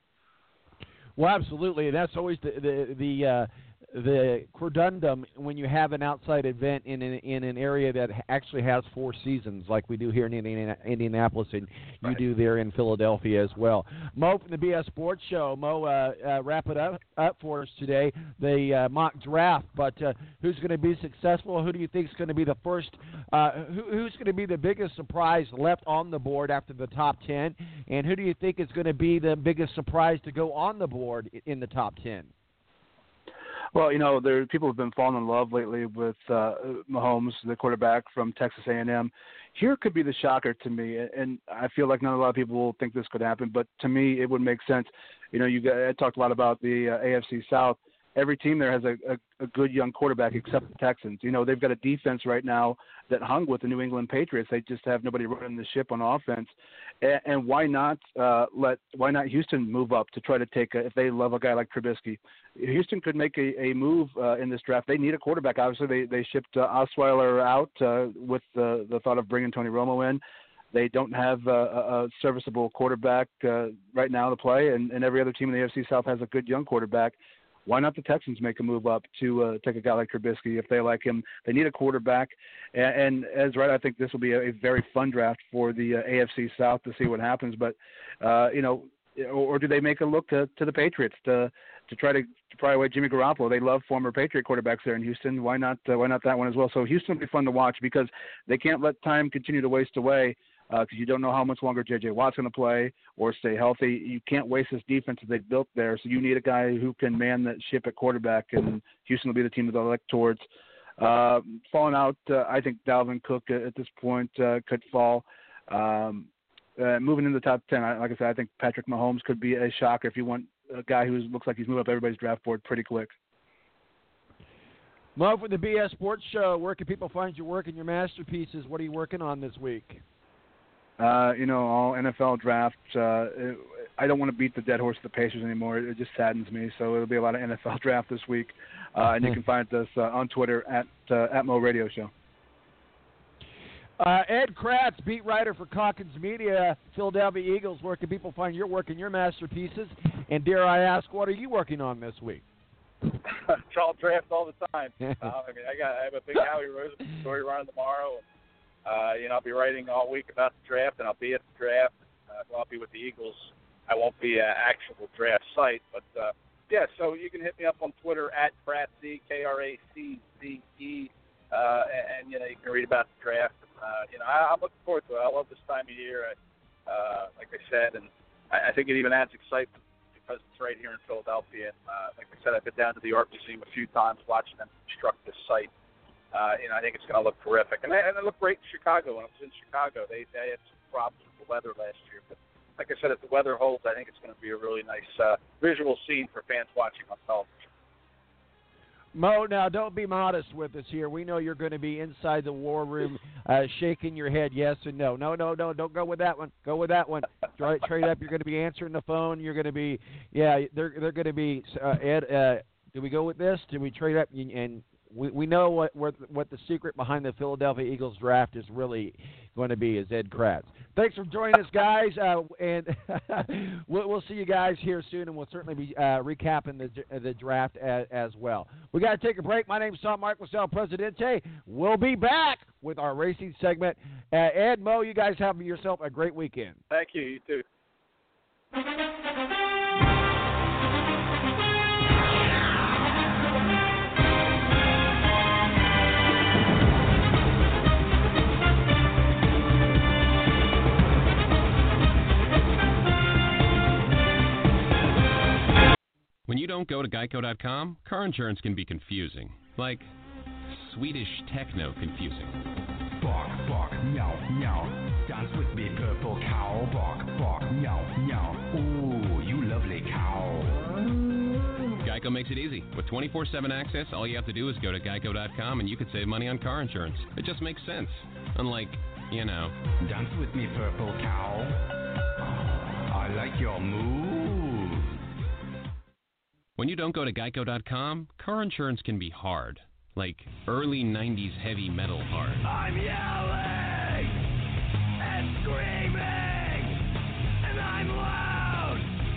Well, absolutely. That's always the the the, uh, the quadrundum when you have an outside event in an, in an area that actually has four seasons, like we do here in Indiana, Indianapolis, and you right. do there in Philadelphia as well. Mo from the B S Sports Show. Mo, uh, uh, wrap it up, up for us today. The uh, mock draft, but uh, who's going to be successful? Who do you think is going to be the first? Uh, who, who's going to be the biggest surprise left on the board after the top ten? And who do you think is going to be the biggest surprise to go on the board in the top ten? Well, you know, there people have been falling in love lately with uh, Mahomes, the quarterback from Texas A and M. Here could be the shocker to me, and I feel like not a lot of people will think this could happen, but to me it would make sense. You know, you got, I talked a lot about the uh, A F C South. Every team there has a, a, a good young quarterback except the Texans. You know, they've got a defense right now that hung with the New England Patriots. They just have nobody running the ship on offense. And, and why not uh, let why not Houston move up to try to take a, if they love a guy like Trubisky? Houston could make a, a move uh, in this draft. They need a quarterback. Obviously, they they shipped uh, Osweiler out uh, with the the thought of bringing Tony Romo in. They don't have a, a serviceable quarterback uh, right now to play, and, and every other team in the A F C South has a good young quarterback. Why not the Texans make a move up to uh, take a guy like Trubisky if they like him? They need a quarterback. And, and as right, I think this will be a, a very fun draft for the uh, A F C South to see what happens. But, uh, you know, or, or do they make a look to, to the Patriots to to try to, to pry away Jimmy Garoppolo? They love former Patriot quarterbacks there in Houston. Why not uh, why not that one as well? So Houston will be fun to watch because they can't let time continue to waste away. Because uh, you don't know how much longer J J Watt's going to play or stay healthy. You can't waste this defense that they've built there. So you need a guy who can man that ship at quarterback, and Houston will be the team that they'll elect towards. Uh, falling out, uh, I think Dalvin Cook at, at this point uh, could fall. Um, uh, moving into the top ten, I, like I said, I think Patrick Mahomes could be a shocker if you want a guy who looks like he's moving up everybody's draft board pretty quick. Mo from the B S Sports Show, where can people find your work and your masterpieces? What are you working on this week? Uh, you know, all N F L drafts. Uh, I don't want to beat the dead horse of the Pacers anymore. It just saddens me. So it'll be a lot of N F L draft this week. Uh, and you can find us uh, on Twitter at uh, at Mo Radio Show. Uh, Ed Kratz, beat writer for Calkins Media, Philadelphia Eagles. Where can people find your work and your masterpieces? And dare I ask, what are you working on this week? It's all draft all the time. uh, I mean, I got I have a big Howie Roseman story running tomorrow. And, Uh, you know, I'll be writing all week about the draft, and I'll be at the draft. Uh, well, I'll be with the Eagles. I won't be an actual draft site, but uh, yeah. So you can hit me up on Twitter at Kratzy, K R A C Z E, uh, and, and you know you can read about the draft. Uh, you know, I, I'm looking forward to it. I love this time of year. I, uh, like I said, and I, I think it even adds excitement because it's right here in Philadelphia. And uh, like I said, I've been down to the Art Museum a few times watching them construct this site. Uh, you know, I think it's going to look terrific. And, and it looked great in Chicago. When I was in Chicago, they, they had some problems with the weather last year. But like I said, if the weather holds, I think it's going to be a really nice uh, visual scene for fans watching on television. Mo, now don't be modest with us here. We know you're going to be inside the war room uh, shaking your head yes and no. No, no, no, don't go with that one. Go with that one. Try, trade up. You're going to be answering the phone. You're going to be, yeah, they're, they're going to be, uh, Ed, uh, do we go with this? Do we trade up and, and We we know what what the secret behind the Philadelphia Eagles draft is really going to be is Ed Kratz. Thanks for joining us, guys, uh, and we'll, we'll see you guys here soon, and we'll certainly be uh, recapping the the draft as, as well. We got to take a break. My name is Tom Marcos, El Presidente. We'll be back with our racing segment. Uh, Ed, Mo, you guys have yourself a great weekend. Thank you. You too. When you don't go to Geico dot com, car insurance can be confusing. Like Swedish techno confusing. Bark, bark, meow, meow. Dance with me, purple cow. Bark, bark, meow, meow. Ooh, you lovely cow. Geico makes it easy. With twenty-four seven access, all you have to do is go to geico dot com and you could save money on car insurance. It just makes sense. Unlike, you know. Dance with me, purple cow. I like your moves. When you don't go to geico dot com, car insurance can be hard. Like early nineties heavy metal hard. I'm yelling and screaming, and I'm loud.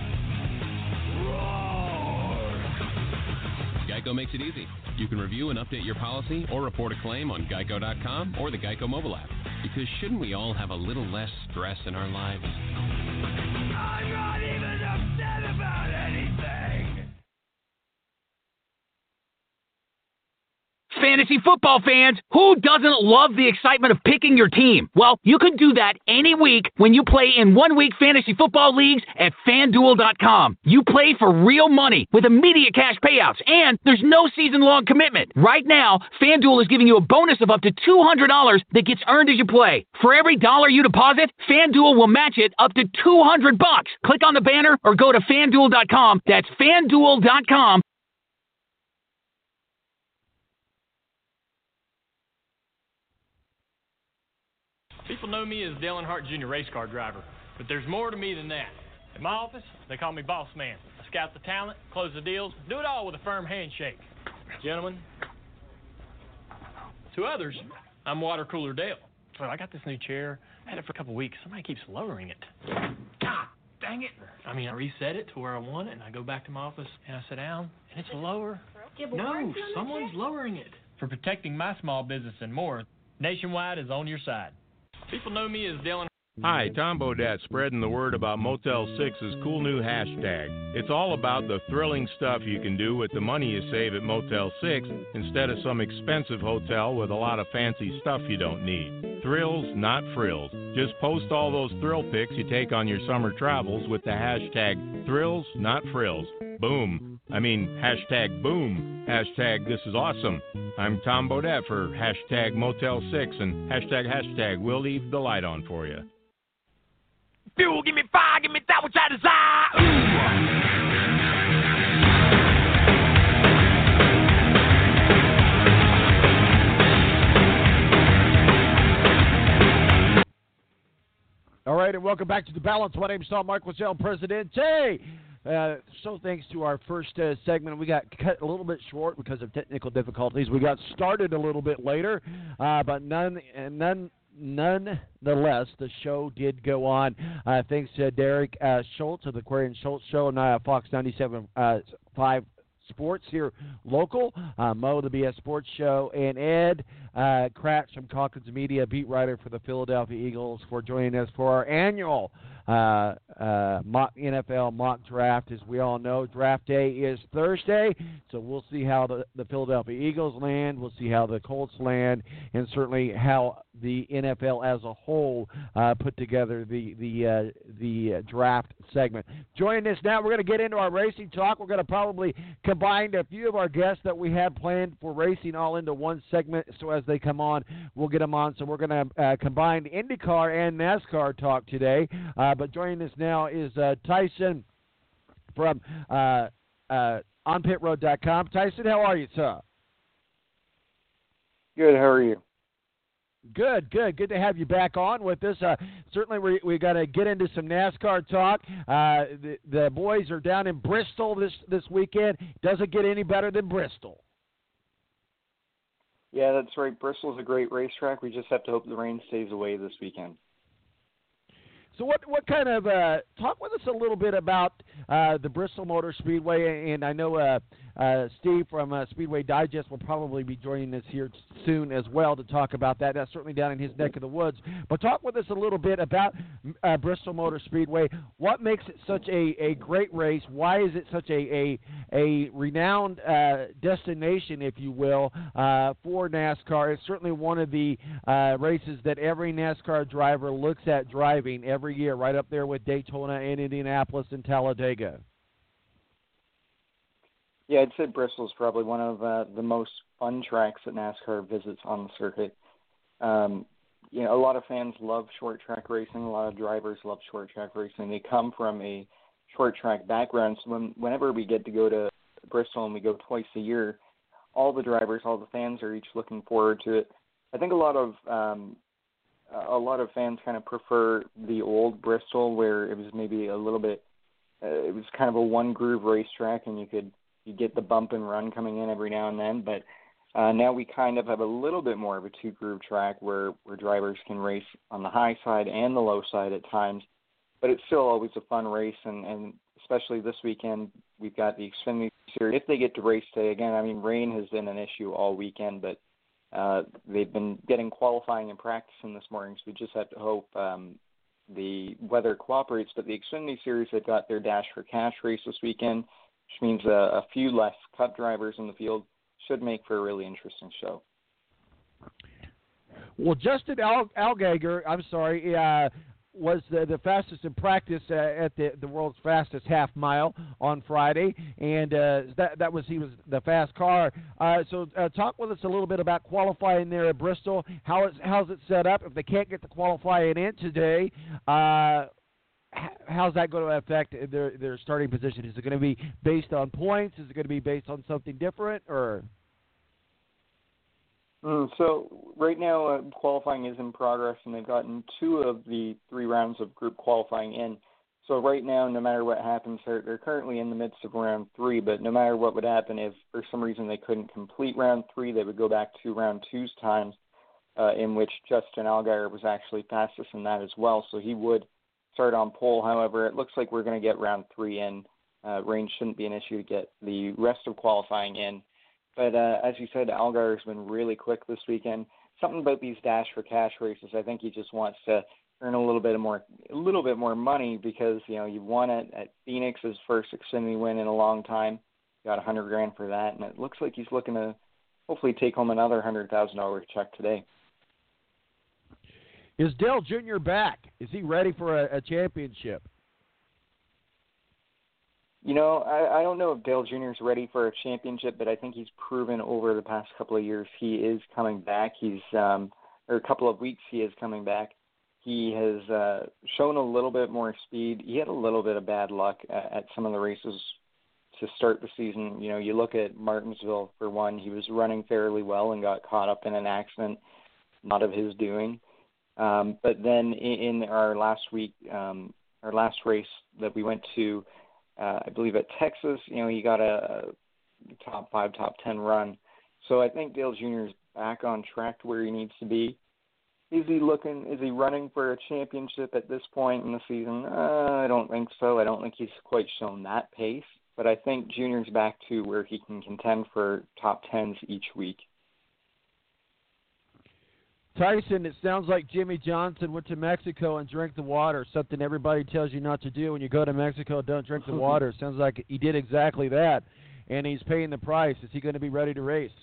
Roar! Geico makes it easy. You can review and update your policy or report a claim on geico dot com or the Geico mobile app. Because shouldn't we all have a little less stress in our lives? I'm not even upset about anything. Fantasy football fans, who doesn't love the excitement of picking your team? Well, you can do that any week when you play in one-week fantasy football leagues at FanDuel dot com. You play for real money with immediate cash payouts, and there's no season-long commitment. Right now, FanDuel is giving you a bonus of up to two hundred dollars that gets earned as you play. For every dollar you deposit, FanDuel will match it up to two hundred bucks. Click on the banner or go to FanDuel dot com. That's FanDuel dot com. People know me as Dale Earnhardt Junior race car driver, but there's more to me than that. At my office, they call me Boss Man. I scout the talent, close the deals, do it all with a firm handshake. Gentlemen, to others, I'm Water Cooler Dale. So I got this new chair, I had it for a couple weeks. Somebody keeps lowering it. God dang it. I mean, I reset it to where I want it, and I go back to my office, and I sit down, and it's lower. No, someone's lowering it. For protecting my small business and more, Nationwide is on your side. People know me as Dylan. Hi, Tom Bodette, spreading the word about Motel six's cool new hashtag. It's all about the thrilling stuff you can do with the money you save at Motel six instead of some expensive hotel with a lot of fancy stuff you don't need. Thrills, not frills. Just post all those thrill pics you take on your summer travels with the hashtag thrills, not frills. Boom. I mean, hashtag boom. Hashtag this is awesome. I'm Tom Bodette for hashtag Motel six and hashtag hashtag we'll leave the light on for you. Fuel, give me fire, give me that which I desire. All right, and welcome back to The Balance. My name is Tom Marquisel, Presidente. Uh, so thanks to our first uh, segment, we got cut a little bit short because of technical difficulties. We got started a little bit later, uh, but none, none, nonetheless, the show did go on. Uh, thanks to Derek uh, Schultz of the Query and Schultz Show and uh, Fox ninety-seven point five uh, Sports here local, uh, Mo, the B S Sports Show, and Ed uh, Kratz from Calkins Media, beat writer for the Philadelphia Eagles, for joining us for our annual uh, uh, mock N F L mock draft. As we all know, draft day is Thursday, so we'll see how the, the Philadelphia Eagles land, we'll see how the Colts land, and certainly how the N F L as a whole uh, put together the the uh, the uh, draft segment. Joining us now, we're going to get into our racing talk. We're going to probably combine a few of our guests that we had planned for racing all into one segment, so as they come on, we'll get them on. So we're going to uh, combine IndyCar and NASCAR talk today. Uh, but joining us now is uh, Tyson from uh, uh, on pit road dot com. Tyson, how are you, sir? Good, how are you? Good, good. Good to have you back on with us. Uh, certainly we we got to get into some NASCAR talk. Uh, the, the boys are down in Bristol this, this weekend. Doesn't get any better than Bristol. Yeah, that's right. Bristol's a great racetrack. We just have to hope the rain stays away this weekend. So what what kind of uh, – talk with us a little bit about uh, the Bristol Motor Speedway, and I know uh, uh, Steve from uh, Speedway Digest will probably be joining us here soon as well to talk about that. That's certainly down in his neck of the woods. But talk with us a little bit about uh, Bristol Motor Speedway. What makes it such a, a great race? Why is it such a, a, a renowned uh, destination, if you will, uh, for NASCAR? It's certainly one of the uh, races that every NASCAR driver looks at driving every Every year, right up there with Daytona and Indianapolis and Talladega. Yeah, I'd say Bristol's probably one of uh, the most fun tracks that NASCAR visits on the circuit. Um, you know, a lot of fans love short track racing. A lot of drivers love short track racing. They come from a short track background, so when, whenever we get to go to to Bristol and we go twice a year, all the drivers, all the fans are each looking forward to it. I think a lot of um, a lot of fans kind of prefer the old Bristol, where it was maybe a little bit, uh, it was kind of a one groove racetrack, and you could you get the bump and run coming in every now and then. But uh, now we kind of have a little bit more of a two groove track where where drivers can race on the high side and the low side at times. But it's still always a fun race, and, and especially this weekend, we've got the Xfinity Series. If they get to race today, again, I mean, rain has been an issue all weekend, but uh, they've been getting qualifying and practicing this morning, so we just have to hope um, the weather cooperates. But the Xfinity Series, they've got their Dash for Cash race this weekend, which means a, a few less Cup drivers in the field. Should make for a really interesting show. Well, Justin Al- Allgaier, I'm sorry, uh, was the, the fastest in practice uh, at the, the world's fastest half mile on Friday, and uh, that that was he was the fast car. Uh, so uh, talk with us a little bit about qualifying there at Bristol. How is how's it set up? If they can't get the qualifying in today, uh, how's that going to affect their their starting position? Is it going to be based on points? Is it going to be based on something different, or? Mm, so right now, uh, qualifying is in progress, and they've gotten two of the three rounds of group qualifying in. So right now, no matter what happens, they're, they're currently in the midst of round three, but no matter what would happen, if for some reason they couldn't complete round three, they would go back to round two's times, uh, in which Justin Allgaier was actually fastest in that as well. So he would start on pole. However, it looks like we're going to get round three in. Uh, range shouldn't be an issue to get the rest of qualifying in. But uh, as you said, Allgaier's been really quick this weekend. Something about these Dash for Cash races, I think he just wants to earn a little bit more, a little bit more money because you know you won it at Phoenix, his first Xfinity win in a long time. Got a hundred grand for that, and it looks like he's looking to hopefully take home another hundred thousand dollar check today. Is Dale Junior back? Is he ready for a, a championship? You know, I, I don't know if Dale Junior is ready for a championship, but I think he's proven over the past couple of years he is coming back. He's, um, or a couple of weeks he is coming back. He has uh, shown a little bit more speed. He had a little bit of bad luck at, at some of the races to start the season. You know, you look at Martinsville, for one, he was running fairly well and got caught up in an accident, not of his doing. Um, but then in, in our last week, um, our last race that we went to, Uh, I believe at Texas, you know, he got a, a top five, top ten run. So I think Dale Junior is back on track to where he needs to be. Is he looking, is he running for a championship at this point in the season? Uh, I don't think so. I don't think he's quite shown that pace. But I think Junior's back to where he can contend for top tens each week. Tyson, it sounds like Jimmy Johnson went to Mexico and drank the water, something everybody tells you not to do when you go to Mexico. Don't drink the water. Sounds like he did exactly that, and he's paying the price. Is he going to be ready to race?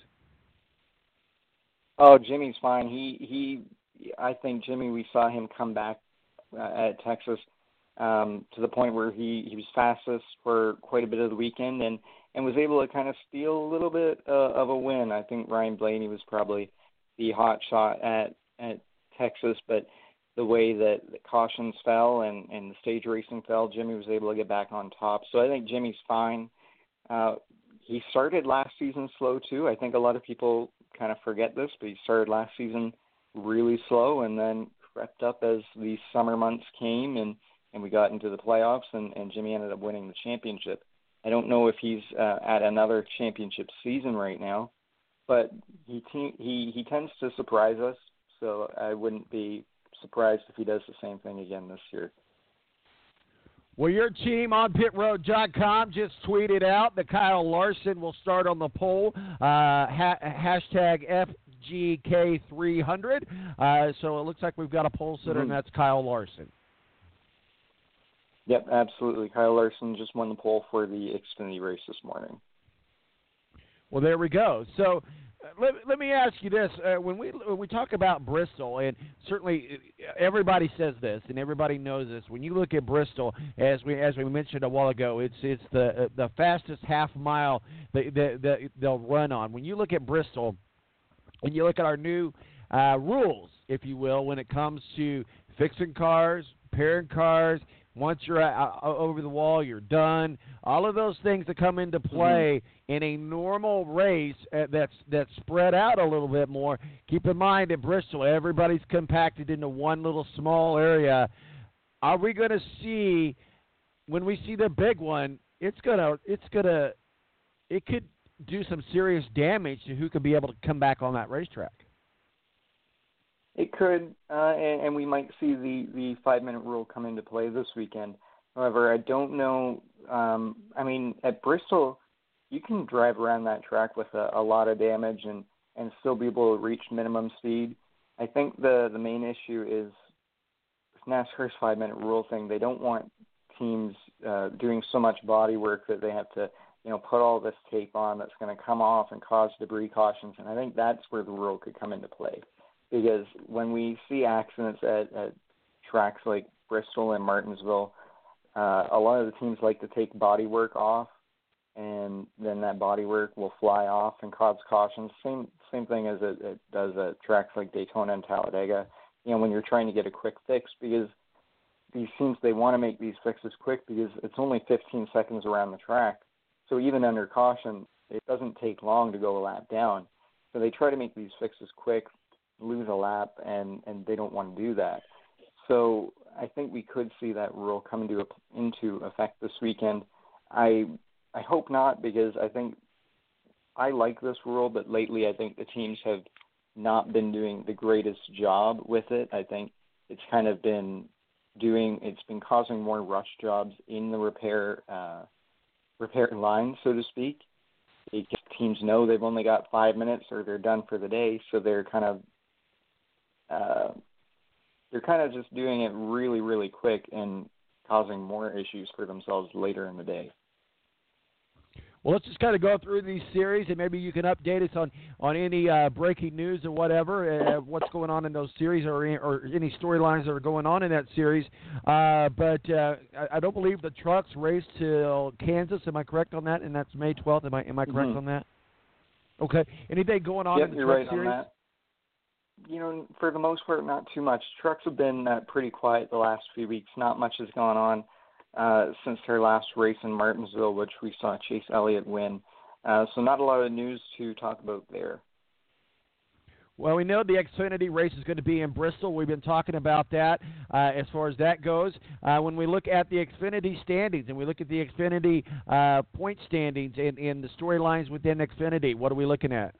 Oh, Jimmy's fine. He, he. I think Jimmy, we saw him come back uh, at Texas um, to the point where he, he was fastest for quite a bit of the weekend and, and was able to kind of steal a little bit uh, of a win. I think Ryan Blaney was probably the hot shot at, at Texas, but the way that the cautions fell and, and the stage racing fell, Jimmy was able to get back on top. So I think Jimmy's fine. Uh, he started last season slow too. I think a lot of people kind of forget this, but he started last season really slow and then crept up as the summer months came and, and we got into the playoffs and, and Jimmy ended up winning the championship. I don't know if he's uh, at another championship season right now, but he te- he he tends to surprise us, so I wouldn't be surprised if he does the same thing again this year. Well, your team on pit road dot com just tweeted out that Kyle Larson will start on the pole, uh, ha- hashtag F G K three hundred. Uh, so it looks like we've got a pole sitter, mm-hmm. and that's Kyle Larson. Yep, absolutely. Kyle Larson just won the pole for the Xfinity race this morning. Well, there we go. So uh, let, let me ask you this. Uh, when we when we talk about Bristol, and certainly everybody says this and everybody knows this, when you look at Bristol, as we as we mentioned a while ago, it's it's the the fastest half mile that, that, that they'll run on. When you look at Bristol and you look at our new uh, rules, if you will, when it comes to fixing cars, repairing cars, Once you're uh, over the wall, you're done. All of those things that come into play mm-hmm. in a normal race uh, that's that's spread out a little bit more. Keep in mind at Bristol, everybody's compacted into one little small area. Are we going to see, when we see the big one, it's gonna it's gonna it could do some serious damage to who could be able to come back on that racetrack? It could, uh, and, and we might see the, the five-minute rule come into play this weekend. However, I don't know. Um, I mean, at Bristol, you can drive around that track with a, a lot of damage and, and still be able to reach minimum speed. I think the, the main issue is NASCAR's five-minute rule thing. They don't want teams uh, doing so much body work that they have to, you know, put all this tape on that's going to come off and cause debris cautions. And I think that's where the rule could come into play. Because when we see accidents at, at tracks like Bristol and Martinsville, uh, a lot of the teams like to take bodywork off, and then that bodywork will fly off and cause cautions. Same same thing as it, it does at tracks like Daytona and Talladega. You know, when you're trying to get a quick fix, because these teams, they want to make these fixes quick because it's only fifteen seconds around the track. So even under caution, it doesn't take long to go a lap down. So they try to make these fixes quick, lose a lap, and, and they don't want to do that. So I think we could see that rule come into into effect this weekend. I I hope not, because I think I like this rule, but lately I think the teams have not been doing the greatest job with it. I think it's kind of been doing it's been causing more rush jobs in the repair uh, repair line, so to speak. Because teams know they've only got five minutes or they're done for the day, so they're kind of Uh, they're kind of just doing it really, really quick and causing more issues for themselves later in the day. Well, let's just kind of go through these series, and maybe you can update us on, on any uh, breaking news or whatever, uh, what's going on in those series or, or any storylines that are going on in that series. Uh, but uh, I, I don't believe the trucks race till Kansas. Am I correct on that? And that's May twelfth. Am I am I correct mm-hmm. on that? Okay. Anything going on yep, in the you're truck right series? On that. You know, for the most part, not too much. Trucks have been uh, pretty quiet the last few weeks. Not much has gone on uh, since their last race in Martinsville, which we saw Chase Elliott win. Uh, so not a lot of news to talk about there. Well, we know the Xfinity race is going to be in Bristol. We've been talking about that uh, as far as that goes. Uh, when we look at the Xfinity standings and we look at the Xfinity uh, point standings and, and the storylines within Xfinity, what are we looking at?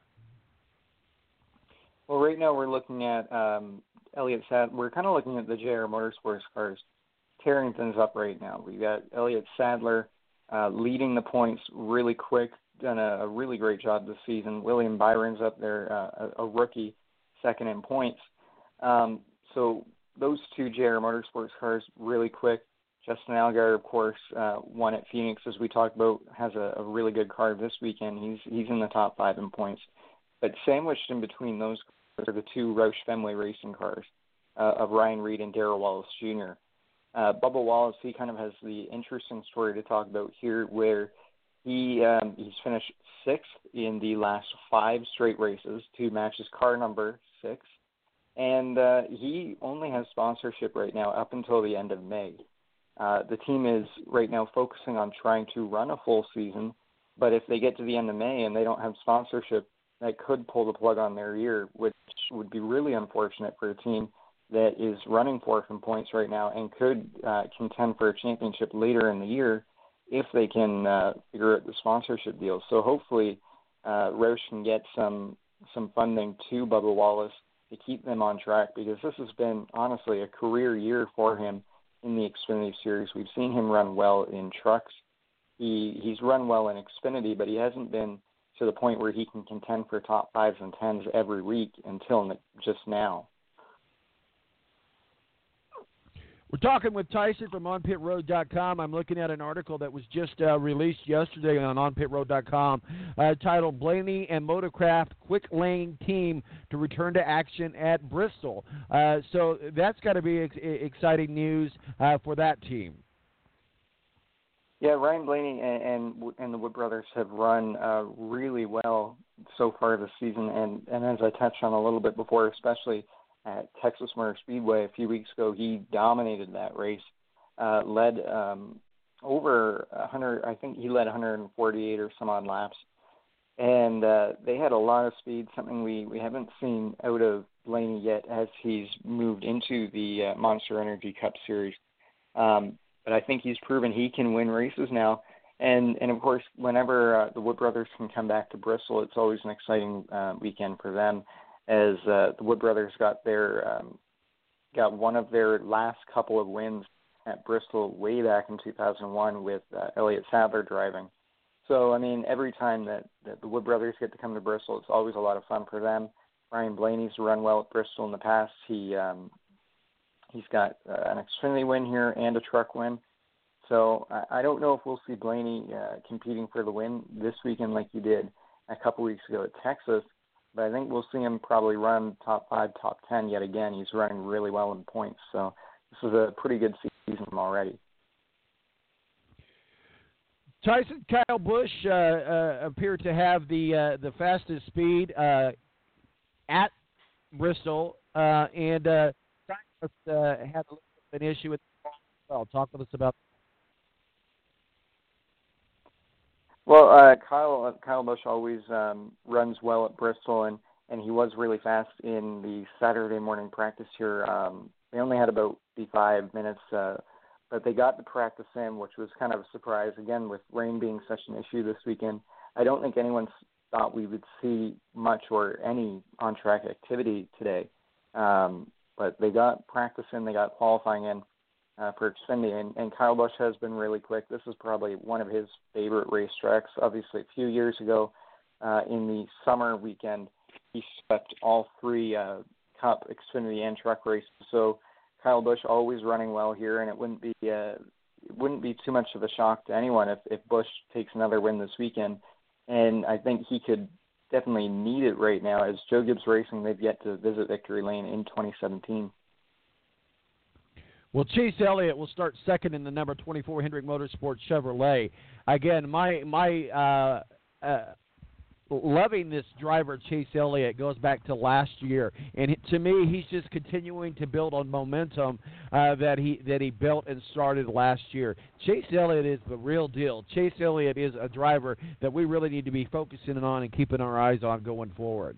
Well, right now we're looking at um, Elliott Sadler. We're kind of looking at the J R Motorsports cars tearing things up right now. We've got Elliott Sadler uh, leading the points really quick, done a, a really great job this season. William Byron's up there, uh, a, a rookie, second in points. Um, so those two J R Motorsports cars really quick. Justin Allgaier, of course, uh, won at Phoenix, as we talked about, has a, a really good car this weekend. He's he's in the top five in points. But sandwiched in between those cars are the two Roush Fenway racing cars uh, of Ryan Reed and Darrell Wallace Junior Uh, Bubba Wallace, he kind of has the interesting story to talk about here, where he um, he's finished sixth in the last five straight races to match his car number six, and uh, he only has sponsorship right now up until the end of May. Uh, the team is right now focusing on trying to run a full season, but if they get to the end of May and they don't have sponsorship, that could pull the plug on their year, which would be really unfortunate for a team that is running fourth in points right now and could uh, contend for a championship later in the year if they can uh, figure out the sponsorship deal. So hopefully uh, Roush can get some some funding to Bubba Wallace to keep them on track, because this has been, honestly, a career year for him in the Xfinity Series. We've seen him run well in trucks. He He's run well in Xfinity, but he hasn't been to the point where he can contend for top fives and tens every week until just now. We're talking with Tyson from on pit road dot com. I'm looking at an article that was just uh, released yesterday on on pit road dot com uh, titled Blaney and Motorcraft Quick Lane Team to Return to Action at Bristol. Uh, so that's got to be ex- exciting news uh, for that team. Yeah, Ryan Blaney and, and and the Wood brothers have run uh, really well so far this season, and, and as I touched on a little bit before, especially at Texas Motor Speedway a few weeks ago, he dominated that race. uh, led um, over one hundred. I think he led one hundred forty-eight or some odd laps, and uh, they had a lot of speed, something we, we haven't seen out of Blaney yet as he's moved into the uh, Monster Energy Cup Series. Um, but I think he's proven he can win races now. And, and of course, whenever uh, the Wood brothers can come back to Bristol, it's always an exciting uh, weekend for them, as uh, the Wood brothers got their um, got one of their last couple of wins at Bristol way back in two thousand one with uh, Elliott Sadler driving. So, I mean, every time that, that the Wood brothers get to come to Bristol, it's always a lot of fun for them. Ryan Blaney's run well at Bristol in the past. He, um, he's got uh, an Xfinity win here and a truck win. So I, I don't know if we'll see Blaney uh, competing for the win this weekend like he did a couple weeks ago at Texas, but I think we'll see him probably run top five, top ten yet again. He's running really well in points, so this is a pretty good season already. Tyson, Kyle Busch uh, uh, appeared to have the uh, the fastest speed uh, at Bristol, uh, and uh, uh, had a little bit of an issue with the car as well. Talk with us about. Well, uh, Kyle Kyle Busch always um, runs well at Bristol, and, and he was really fast in the Saturday morning practice here. Um, they only had about fifty-five minutes. Uh, But they got the practice in, which was kind of a surprise. Again, with rain being such an issue this weekend, I don't think anyone thought we would see much or any on-track activity today. Um, but they got practice in, they got qualifying in uh, for Xfinity, and, and Kyle Busch has been really quick. This is probably one of his favorite racetracks. Obviously, a few years ago uh, in the summer weekend, he swept all three uh, Cup, Xfinity, and truck races. So Kyle Busch always running well here, and it wouldn't be uh, it wouldn't be too much of a shock to anyone if, if Busch takes another win this weekend. And I think he could definitely need it right now, as Joe Gibbs Racing, they've yet to visit Victory Lane in twenty seventeen. Well, Chase Elliott will start second in the number twenty-four Hendrick Motorsports Chevrolet. Again, my my uh, uh, loving this driver, Chase Elliott, goes back to last year, and to me, he's just continuing to build on momentum uh, that he that he built and started last year. Chase Elliott is the real deal. Chase Elliott is a driver that we really need to be focusing on and keeping our eyes on going forward.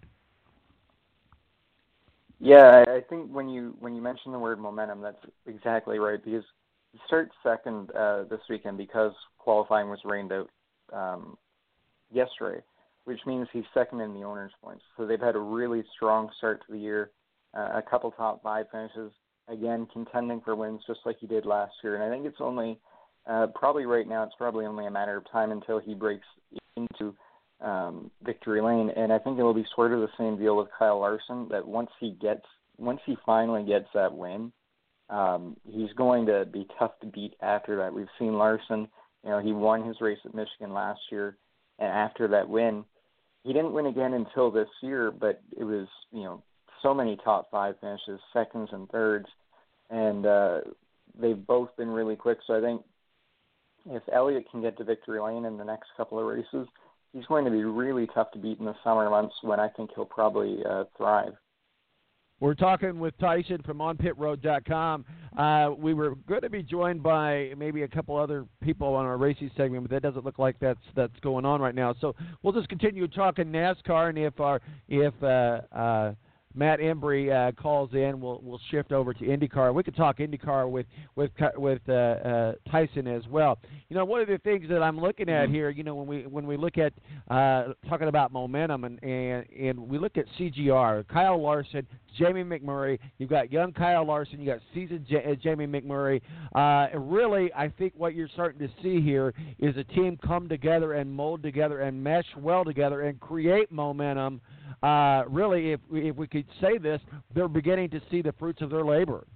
Yeah, I think when you when you mention the word momentum, that's exactly right, because he starts second uh, this weekend because qualifying was rained out um, yesterday, which means he's second in the owner's points. So they've had a really strong start to the year, uh, a couple top five finishes, again, contending for wins just like he did last year. And I think it's only, uh, probably right now, it's probably only a matter of time until he breaks into um, Victory Lane. And I think it will be sort of the same deal with Kyle Larson, that once he gets, once he finally gets that win, um, he's going to be tough to beat after that. We've seen Larson, you know, he won his race at Michigan last year, and after that win, he didn't win again until this year, but it was, you know, so many top five finishes, seconds and thirds, and uh, they've both been really quick. So I think if Elliott can get to Victory Lane in the next couple of races, he's going to be really tough to beat in the summer months, when I think he'll probably uh, thrive. We're talking with Tyson from on pit road dot com. Uh, we were going to be joined by maybe a couple other people on our racing segment, but that doesn't look like that's that's going on right now. So we'll just continue talking NASCAR, and if our if uh, uh, Matt Embry uh, calls in, we'll we'll shift over to IndyCar. We could talk IndyCar with with with uh, uh, Tyson as well. You know, one of the things that I'm looking at here, you know, when we when we look at uh, talking about momentum, and, and and we look at C G R, Kyle Larson, Jamie McMurray. You've got young Kyle Larson. You got seasoned J- Jamie McMurray. Uh, really, I think what you're starting to see here is a team come together and mold together and mesh well together and create momentum. Uh, really, if if we could say this, they're beginning to see the fruits of their labor.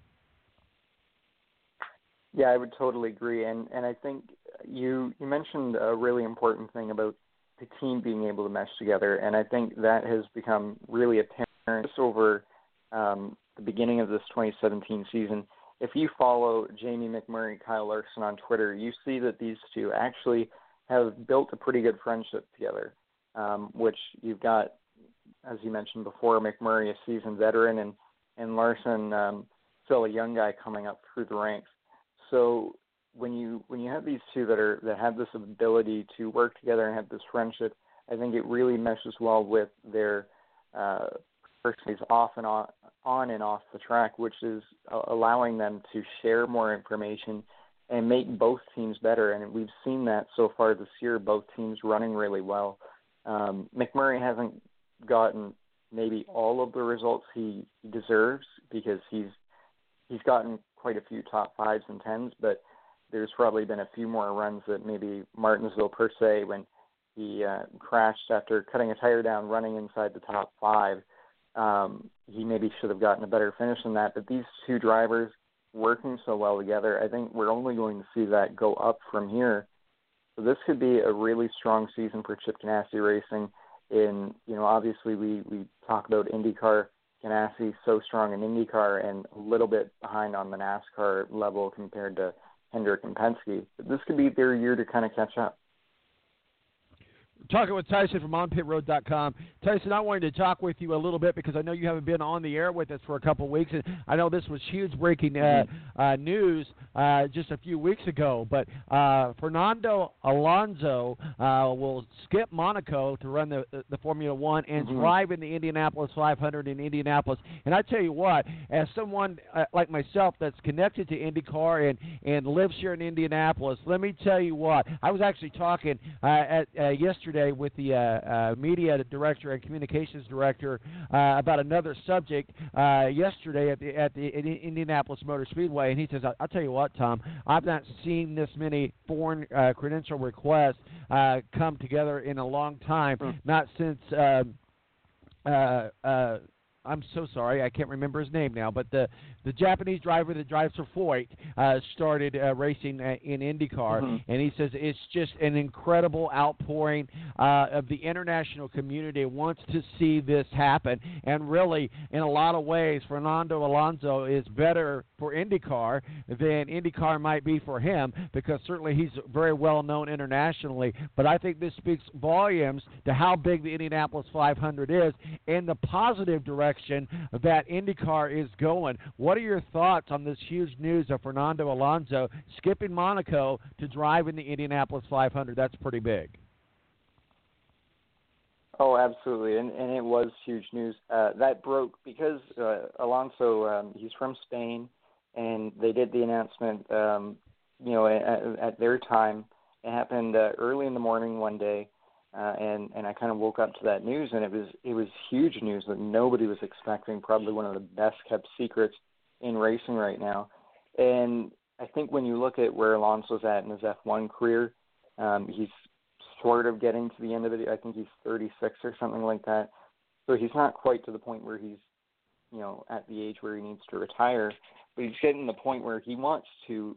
Yeah, I would totally agree, and and I think you you mentioned a really important thing about the team being able to mesh together, and I think that has become really apparent over um, the beginning of this twenty seventeen season. If you follow Jamie McMurray and Kyle Larson on Twitter, you see that these two actually have built a pretty good friendship together, um, which you've got, as you mentioned before, McMurray, a seasoned veteran, and, and Larson, um, still a young guy coming up through the ranks. so when you when you have these two that are that have this ability to work together and have this friendship, I think it really meshes well with their uh, personalities off and on, on and off the track, which is uh, allowing them to share more information and make both teams better. And we've seen that so far this year, both teams running really well. Um, McMurray hasn't gotten maybe all of the results he deserves because he's he's gotten quite a few top fives and tens, but there's probably been a few more runs that maybe Martinsville per se, when he uh, crashed after cutting a tire down running inside the top five, um, he maybe should have gotten a better finish than that. But these two drivers working so well together, I think we're only going to see that go up from here. So this could be a really strong season for Chip Ganassi Racing. In, you know, obviously we, we talk about IndyCar. Ganassi so strong in IndyCar and a little bit behind on the NASCAR level compared to Hendrick and Penske. But this could be their year to kind of catch up. Talking with Tyson from on pit road dot com. Tyson, I wanted to talk with you a little bit because I know you haven't been on the air with us for a couple of weeks, and I know this was huge breaking uh, uh, news uh, just a few weeks ago. But uh, Fernando Alonso uh, will skip Monaco to run the the Formula One and mm-hmm. drive in the Indianapolis five hundred in Indianapolis. And I tell you what, as someone uh, like myself that's connected to IndyCar and and lives here in Indianapolis, let me tell you what. I was actually talking uh, at uh, yesterday with the uh, uh, media director and communications director uh, about another subject uh, yesterday at the at the Indianapolis Motor Speedway, and he says, "I'll tell you what, Tom, I've not seen this many foreign uh, credential requests uh, come together in a long time, mm. not since." Uh, uh, uh, I'm so sorry, I can't remember his name now, but the, the Japanese driver that drives for Foyt uh, started uh, racing uh, in IndyCar, mm-hmm. and he says it's just an incredible outpouring uh, of the international community wants to see this happen, and really, in a lot of ways, Fernando Alonso is better for IndyCar than IndyCar might be for him, because certainly he's very well known internationally, but I think this speaks volumes to how big the Indianapolis five hundred is and the positive direction that IndyCar is going. What are your thoughts on this huge news of Fernando Alonso skipping Monaco to drive in the Indianapolis five hundred? That's pretty big. Oh, absolutely, and, and it was huge news. Uh, that broke because uh, Alonso, um, he's from Spain, and they did the announcement, um, you know, at, at their time. It happened uh, early in the morning one day. Uh, and, and I kind of woke up to that news, and it was it was huge news that nobody was expecting, probably one of the best-kept secrets in racing right now. And I think when you look at where Alonso's at in his F one career, um, he's sort of getting to the end of it. I think he's thirty-six or something like that. So he's not quite to the point where he's, you know, at the age where he needs to retire, but he's getting to the point where he wants to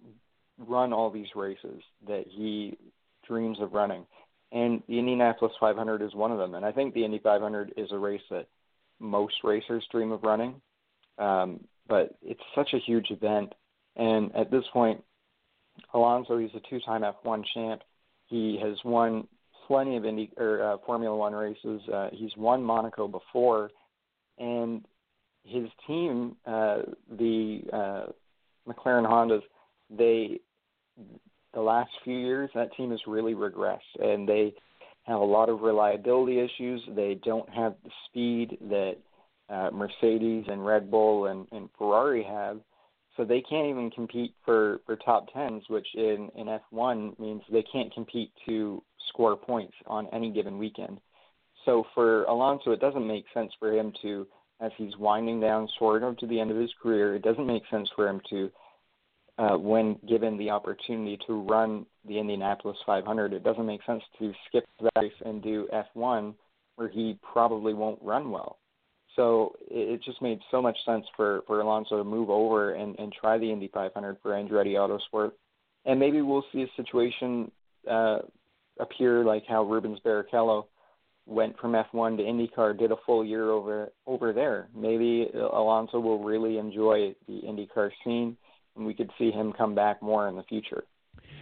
run all these races that he dreams of running. And the Indianapolis five hundred is one of them. And I think the Indy five hundred is a race that most racers dream of running. Um, but it's such a huge event. And at this point, Alonso, he's a two-time F one champ. He has won plenty of Indy or uh, Formula One races. Uh, he's won Monaco before. And his team, uh, the uh, McLaren Hondas, they... the last few years, that team has really regressed, and they have a lot of reliability issues. They don't have the speed that uh, Mercedes and Red Bull and, and Ferrari have, so they can't even compete for, for top tens, which in, in F one means they can't compete to score points on any given weekend. So for Alonso, it doesn't make sense for him to, as he's winding down sort of to the end of his career, it doesn't make sense for him to Uh, when given the opportunity to run the Indianapolis five hundred, it doesn't make sense to skip that race and do F one where he probably won't run well. So it, it just made so much sense for, for Alonso to move over and, and try the Indy five hundred for Andretti Autosport. And maybe we'll see a situation uh, appear like how Rubens Barrichello went from F one to IndyCar, did a full year over over there. Maybe Alonso will really enjoy the IndyCar scene, and we could see him come back more in the future.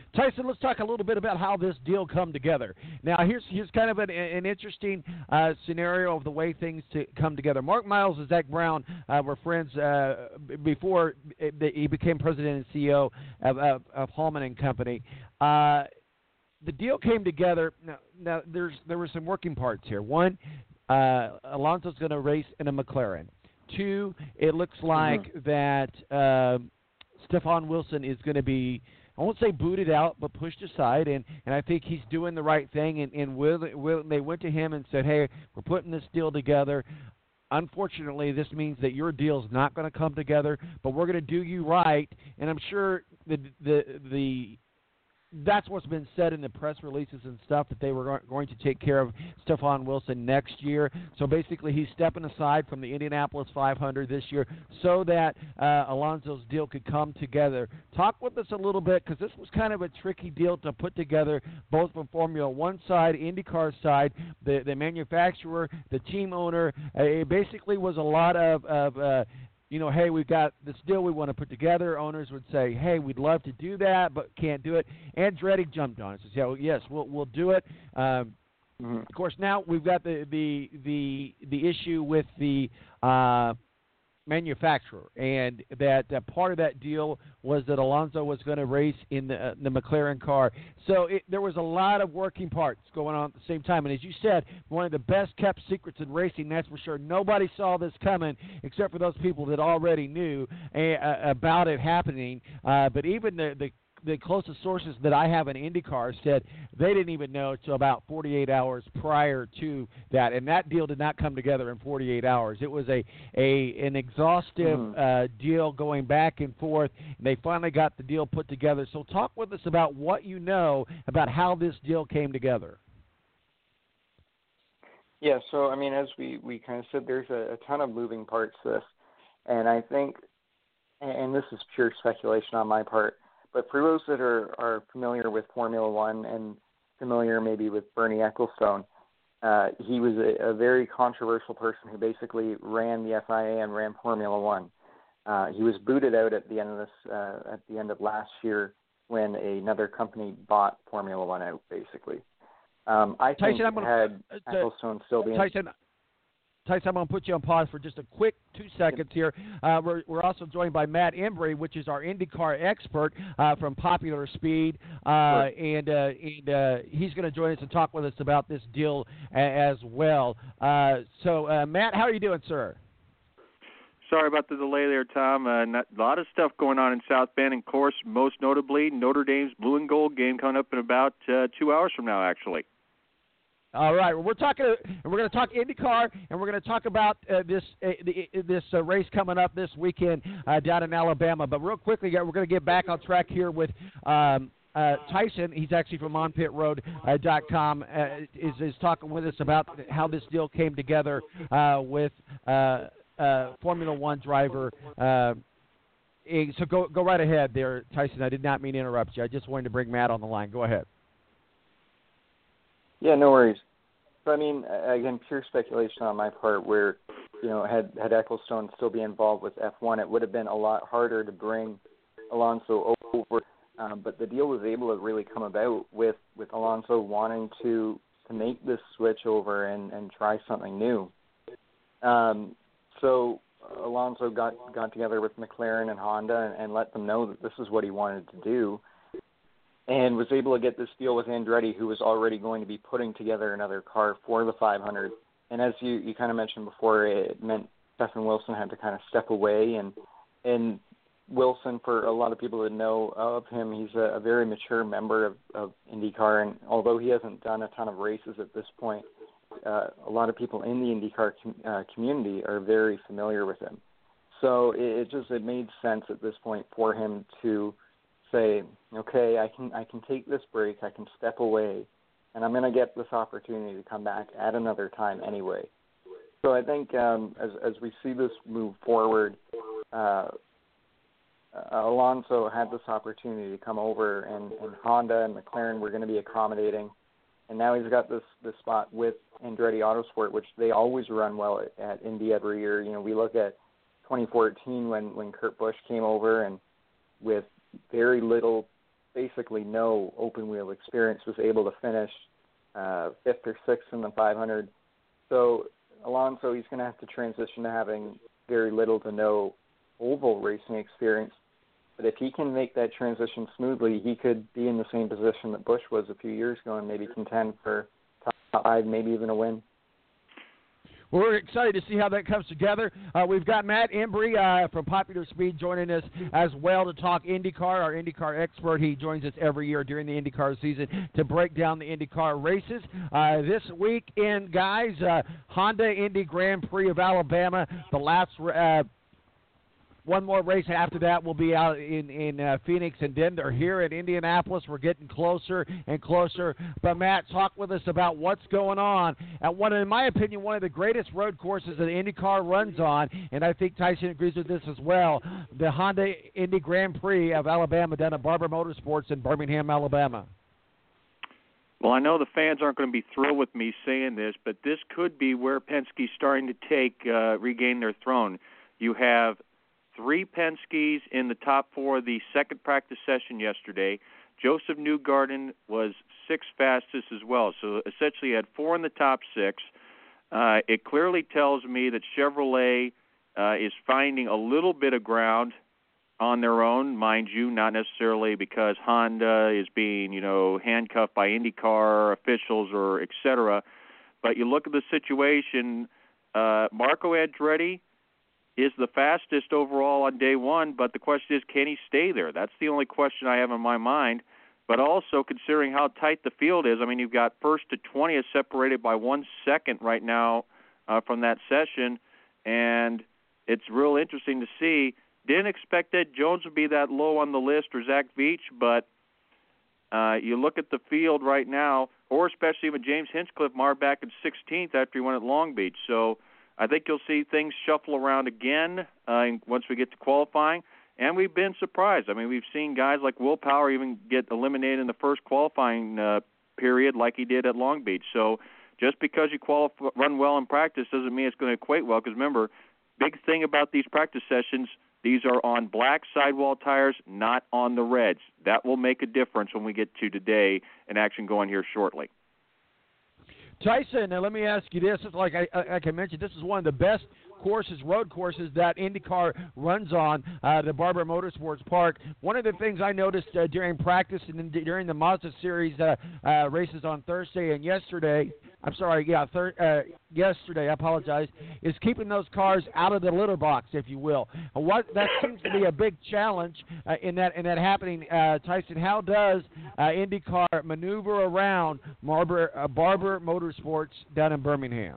Tyson, let's talk a little bit about how this deal come together. Now, here's here's kind of an, an interesting uh, scenario of the way things to come together. Mark Miles and Zach Brown uh, were friends uh, before he became president and C E O of, of, of Hallman and Company. Uh, the deal came together. Now, now there's there were some working parts here. One, uh, Alonso's going to race in a McLaren. Two, it looks like mm-hmm. that uh, Stefan Wilson is going to be, I won't say booted out, but pushed aside, and, and I think he's doing the right thing. And, and Will, Will, they went to him and said, hey, we're putting this deal together. Unfortunately, this means that your deal's not going to come together, but we're going to do you right. And I'm sure the the the that's what's been said in the press releases and stuff, that they were going to take care of Stefan Wilson next year. So basically he's stepping aside from the Indianapolis five hundred this year so that uh, Alonso's deal could come together. Talk with us a little bit, because this was kind of a tricky deal to put together, both from Formula One side, IndyCar side, the, the manufacturer, the team owner. Uh, it basically was a lot of, of uh, you know, hey, we've got this deal we want to put together. Owners would say, hey, we'd love to do that, but can't do it. Andretti jumped on it. Says, yeah, well, yes, we'll we'll do it. Um, mm-hmm. Of course, now we've got the the the, the issue with the uh, manufacturer, and that uh, part of that deal was that Alonso was going to race in the, uh, the McLaren car. So it, there was a lot of working parts going on at the same time. And as you said, one of the best kept secrets in racing, that's for sure. Nobody saw this coming except for those people that already knew uh, about it happening. Uh, but even the, the the closest sources that I have in IndyCar said they didn't even know until about forty-eight hours prior to that, and that deal did not come together in forty-eight hours. It was a, a an exhaustive mm-hmm. uh, deal going back and forth, and they finally got the deal put together. So talk with us about what you know about how this deal came together. Yeah, so, I mean, as we, we kind of said, there's a, a ton of moving parts to this, and I think, and this is pure speculation on my part, but for those that are, are familiar with Formula One and familiar maybe with Bernie Ecclestone, uh, he was a, a very controversial person who basically ran the F I A and ran Formula One. Uh, he was booted out at the end of this, uh, at the end of last year when another company bought Formula One out, basically. Um, I think Tyson, I'm gonna, had uh, Ecclestone still been Tyson, Tyson, I'm going to put you on pause for just a quick two seconds here. Uh, we're, we're also joined by Matt Embry, which is our IndyCar expert uh, from Popular Speed, uh, sure. and, uh, and uh, he's going to join us and talk with us about this deal a, as well. Uh, so, uh, Matt, how are you doing, sir? Sorry about the delay there, Tom. Uh, not, a lot of stuff going on in South Bend, and of course, most notably, Notre Dame's blue and gold game coming up in about uh, two hours from now, actually. All right, well, we're talking. We're going to talk IndyCar, and we're going to talk about uh, this uh, the, this uh, race coming up this weekend uh, down in Alabama. But real quickly, we're going to get back on track here with um, uh, Tyson. He's actually from on pit road dot com. Uh, is is talking with us about how this deal came together uh, with uh, uh, Formula One driver. Uh, so go go right ahead there, Tyson. I did not mean to interrupt you. I just wanted to bring Matt on the line. Go ahead. Yeah, no worries. So, I mean, again, pure speculation on my part where, you know, had, had Ecclestone still be involved with F one, it would have been a lot harder to bring Alonso over. Um, but the deal was able to really come about with, with Alonso wanting to, to make this switch over and, and try something new. Um, so Alonso got, got together with McLaren and Honda and, and let them know that this is what he wanted to do, and was able to get this deal with Andretti, who was already going to be putting together another car for the five hundred. And as you, you kind of mentioned before, it meant Stefan Wilson had to kind of step away. And and Wilson, for a lot of people that know of him, he's a, a very mature member of, of IndyCar. And although he hasn't done a ton of races at this point, uh, a lot of people in the IndyCar com- uh, community are very familiar with him. So it, it just it made sense at this point for him to say, okay, I can I can take this break, I can step away, and I'm going to get this opportunity to come back at another time anyway. So I think um, as as we see this move forward, uh, Alonso had this opportunity to come over, and, and Honda and McLaren were going to be accommodating, and now he's got this, this spot with Andretti Autosport, which they always run well at, at Indy every year. You know, we look at twenty fourteen when, when Kurt Busch came over, and with very little basically no open wheel experience, was able to finish uh, fifth or sixth in the five hundred. So Alonso, he's going to have to transition to having very little to no oval racing experience. But if he can make that transition smoothly, he could be in the same position that Busch was a few years ago and maybe contend for top five, maybe even a win. Well, we're excited to see how that comes together. Uh, we've got Matt Embry uh, from Popular Speed joining us as well to talk IndyCar, our IndyCar expert. He joins us every year during the IndyCar season to break down the IndyCar races. Uh, this weekend, guys, uh, Honda Indy Grand Prix of Alabama, the last uh, one more race after that will be out in, in uh, Phoenix, and then they're here at Indianapolis. We're getting closer and closer. But, Matt, talk with us about what's going on at one, in my opinion, one of the greatest road courses that IndyCar runs on, and I think Tyson agrees with this as well, the Honda Indy Grand Prix of Alabama down at Barber Motorsports in Birmingham, Alabama. Well, I know the fans aren't going to be thrilled with me saying this, but this could be where Penske's starting to take, uh, regain their throne. You have three Penske's in the top four of the second practice session yesterday. Joseph Newgarden was sixth fastest as well. So essentially you had four in the top six. Uh, it clearly tells me that Chevrolet uh, is finding a little bit of ground on their own, mind you, not necessarily because Honda is being, you know, handcuffed by IndyCar officials or et cetera. But you look at the situation, uh, Marco Andretti is the fastest overall on day one, but the question is, can he stay there? That's the only question I have in my mind. But also, considering how tight the field is, I mean, you've got first to twentieth separated by one second right now uh, from that session, and it's real interesting to see. Didn't expect Ed Jones would be that low on the list or Zach Veach, but uh, you look at the field right now, or especially even James Hinchcliffe marred back in sixteenth after he went at Long Beach. So I think you'll see things shuffle around again uh, once we get to qualifying, and we've been surprised. I mean, we've seen guys like Will Power even get eliminated in the first qualifying uh, period like he did at Long Beach. So just because you qualify, run well in practice doesn't mean it's going to equate well, because remember, big thing about these practice sessions, these are on black sidewall tires, not on the reds. That will make a difference when we get to today and action going here shortly. Tyson, now let me ask you this. It's like I, like I mentioned, this is one of the best courses, road courses that IndyCar runs on, uh, the Barber Motorsports Park. One of the things I noticed uh, during practice and during the Mazda Series uh, uh, races on Thursday and yesterday, I'm sorry, yeah, thir- uh, yesterday, I apologize, is keeping those cars out of the litter box, if you will. Uh, what that seems to be a big challenge uh, in that in that happening. Uh, Tyson, how does uh, IndyCar maneuver around Barber, uh, Barber Motorsports down in Birmingham?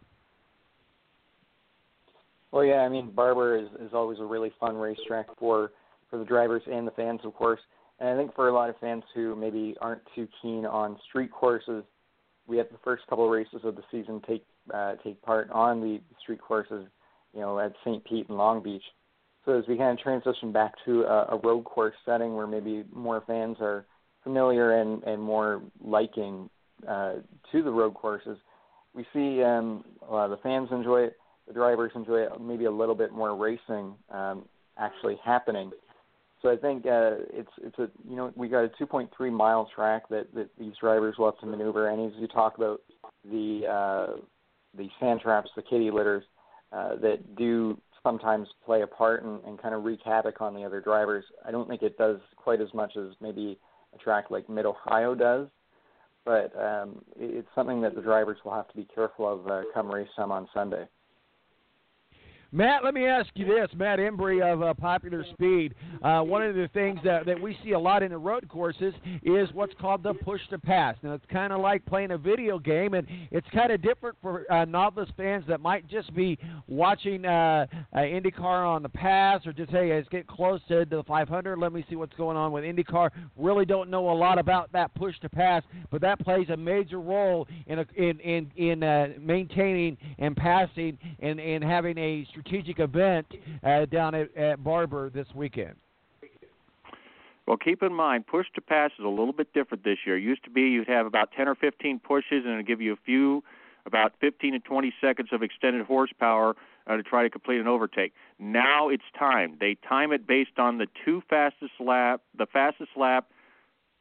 Well, yeah, I mean, Barber is, is always a really fun racetrack for, for the drivers and the fans, of course. And I think for a lot of fans who maybe aren't too keen on street courses, we had the first couple of races of the season take uh, take part on the street courses, you know, at Saint Pete and Long Beach. So as we kind of transition back to a, a road course setting where maybe more fans are familiar and, and more liking uh, to the road courses, we see um, a lot of the fans enjoy it. The drivers enjoy it, maybe a little bit more racing um, actually happening. So I think uh, it's it's a you know we got a two point three mile track that, that these drivers will have to maneuver. And as you talk about the uh, the sand traps, the kitty litters uh, that do sometimes play a part and, and kind of wreak havoc on the other drivers, I don't think it does quite as much as maybe a track like Mid Ohio does. But um, it's something that the drivers will have to be careful of uh, come race time on Sunday. Matt, let me ask you this. Matt Embry of uh, Popular Speed. Uh, one of the things that, that we see a lot in the road courses is what's called the push to pass. Now, it's kind of like playing a video game, and it's kind of different for uh, novice fans that might just be watching uh, uh, IndyCar on the pass or just, hey, let's get close to the five hundred. Let me see what's going on with IndyCar. Really don't know a lot about that push to pass, but that plays a major role in a, in in, in uh, maintaining and passing and, and having a strategic event uh, down at, at Barber this weekend. Well, keep in mind, push to pass is a little bit different this year. It used to be you'd have about ten or fifteen pushes, and it would give you a few, about fifteen to twenty seconds of extended horsepower uh, to try to complete an overtake. Now it's timed. They time it based on the two fastest lap, the fastest lap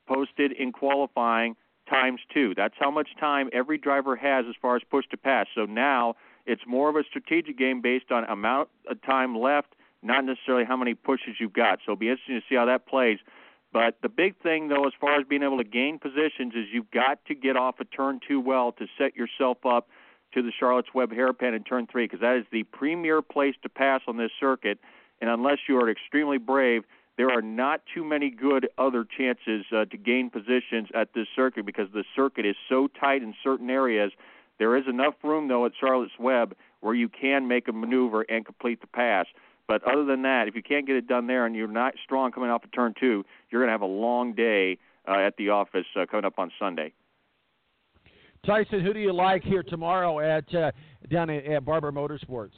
posted in qualifying times two. That's how much time every driver has as far as push to pass. So now it's more of a strategic game based on amount of time left, not necessarily how many pushes you've got. So it'll be interesting to see how that plays. But the big thing, though, as far as being able to gain positions is you've got to get off of turn two well to set yourself up to the Charlotte's Web hairpin in turn three, because that is the premier place to pass on this circuit. And unless you are extremely brave, there are not too many good other chances uh, to gain positions at this circuit because the circuit is so tight in certain areas. There is enough room, though, at Charlotte's Web where you can make a maneuver and complete the pass. But other than that, if you can't get it done there and you're not strong coming off of turn two, you're going to have a long day uh, at the office uh, coming up on Sunday. Tyson, who do you like here tomorrow at uh, down at, at Barber Motorsports?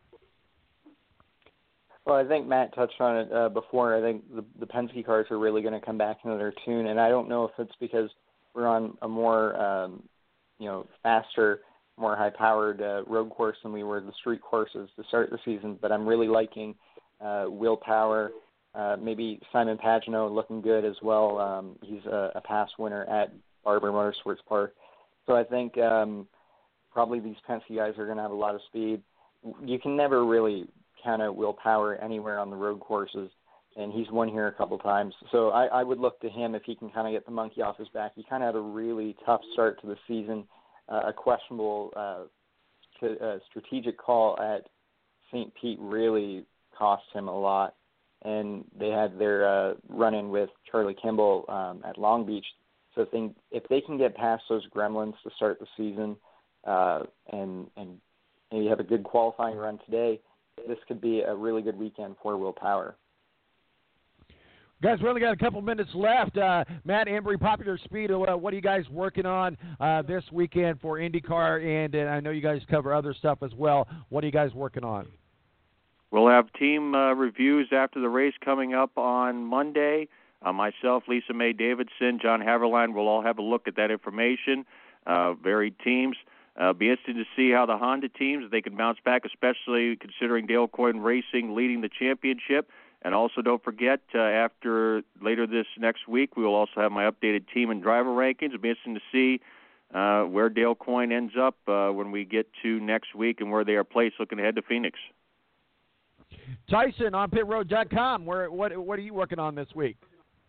Well, I think Matt touched on it uh, before. I think the, the Penske cars are really going to come back into their tune, and I don't know if it's because we're on a more, um, you know, faster, more high-powered uh, road course than we were the street courses to start the season, but I'm really liking uh, Will Power, uh, maybe Simon Pagenaud looking good as well. Um, he's a, a past winner at Barber Motorsports Park. So I think um, probably these Penske guys are going to have a lot of speed. You can never really count out Will Power anywhere on the road courses, and he's won here a couple times. So I, I would look to him if he can kind of get the monkey off his back. He kind of had a really tough start to the season. Uh, a questionable uh, t- uh, strategic call at Saint Pete really cost him a lot, and they had their uh, run-in with Charlie Kimball um, at Long Beach. So if they, if they can get past those gremlins to start the season uh, and, and maybe have a good qualifying run today, this could be a really good weekend for Will Power. Guys, we only got a couple minutes left. Uh, Matt Embry, Popular Speed, uh, what are you guys working on uh, this weekend for IndyCar? And, and I know you guys cover other stuff as well. What are you guys working on? We'll have team uh, reviews after the race coming up on Monday. Uh, myself, Lisa Mae Davidson, John Haverline will all have a look at that information, uh, varied teams. Uh, be interested to see how the Honda teams, if they can bounce back, especially considering Dale Coyne Racing leading the championship. And also don't forget, uh, after later this next week, we will also have my updated team and driver rankings. It'll be interesting to see uh, where Dale Coyne ends up uh, when we get to next week and where they are placed looking ahead to Phoenix. Tyson on pit road dot com, where, what, what are you working on this week?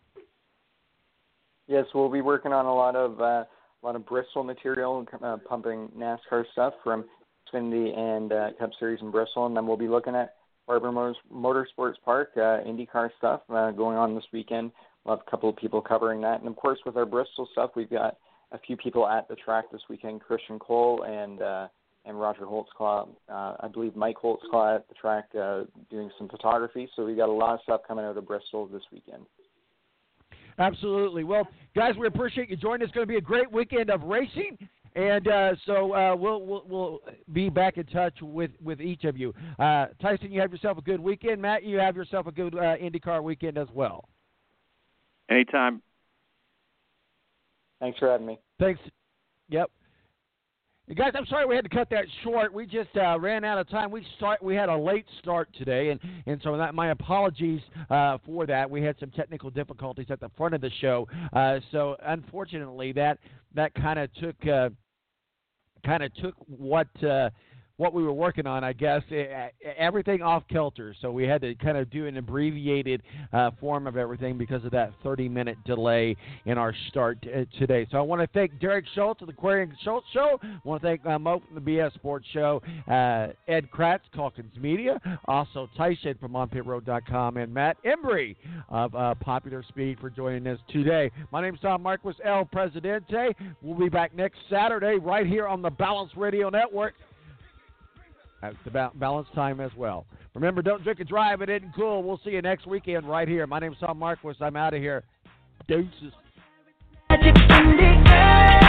Yes, we'll be working on a lot of uh, a lot of Bristol material, uh, pumping NASCAR stuff from Xfinity and uh, Cup Series in Bristol, and then we'll be looking at Barber Motors, Motorsports Park, uh, IndyCar stuff uh, going on this weekend. We'll have a couple of people covering that. And, of course, with our Bristol stuff, we've got a few people at the track this weekend, Christian Cole and uh, and Roger Holtzclaw. Uh, I believe Mike Holtzclaw at the track uh, doing some photography. So we've got a lot of stuff coming out of Bristol this weekend. Absolutely. Well, guys, we appreciate you joining us. It's going to be a great weekend of racing. And uh, so uh, we'll, we'll we'll be back in touch with, with each of you. Uh, Tyson, you have yourself a good weekend. Matt, you have yourself a good uh, IndyCar weekend as well. Anytime. Thanks for having me. Thanks. Yep. And guys, I'm sorry we had to cut that short. We just uh, ran out of time. We start. We had a late start today, and, and so that, my apologies uh, for that. We had some technical difficulties at the front of the show. Uh, so unfortunately, that that kind of took uh, kind of took what uh, what we were working on, I guess, everything off kilter. So we had to kind of do an abbreviated uh, form of everything because of that thirty-minute delay in our start t- today. So I want to thank Derek Schultz of the Query and Schultz Show. I want to thank uh, Mo from the B S Sports Show, uh, Ed Kratz, Calkins Media, also Tyson from on pit road dot com, and Matt Embry of uh, Popular Speed for joining us today. My name is Tom Marquis, El Presidente. We'll be back next Saturday right here on the Balance Radio Network. That's the ba- balance time as well. Remember, don't drink and drive. It isn't cool. We'll see you next weekend right here. My name's Tom Marquis. I'm out of here. Deuces. Magic in the air.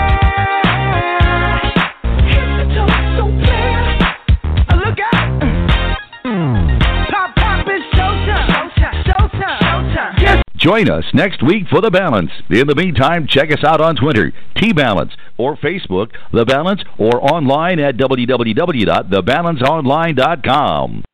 So clear. Look out. Pop, pop, it's showtime. Showtime. Showtime. Showtime. Yes. Join us next week for The Balance. In the meantime, check us out on Twitter, T-Balance, or Facebook, The Balance, or online at w w w dot the balance online dot com.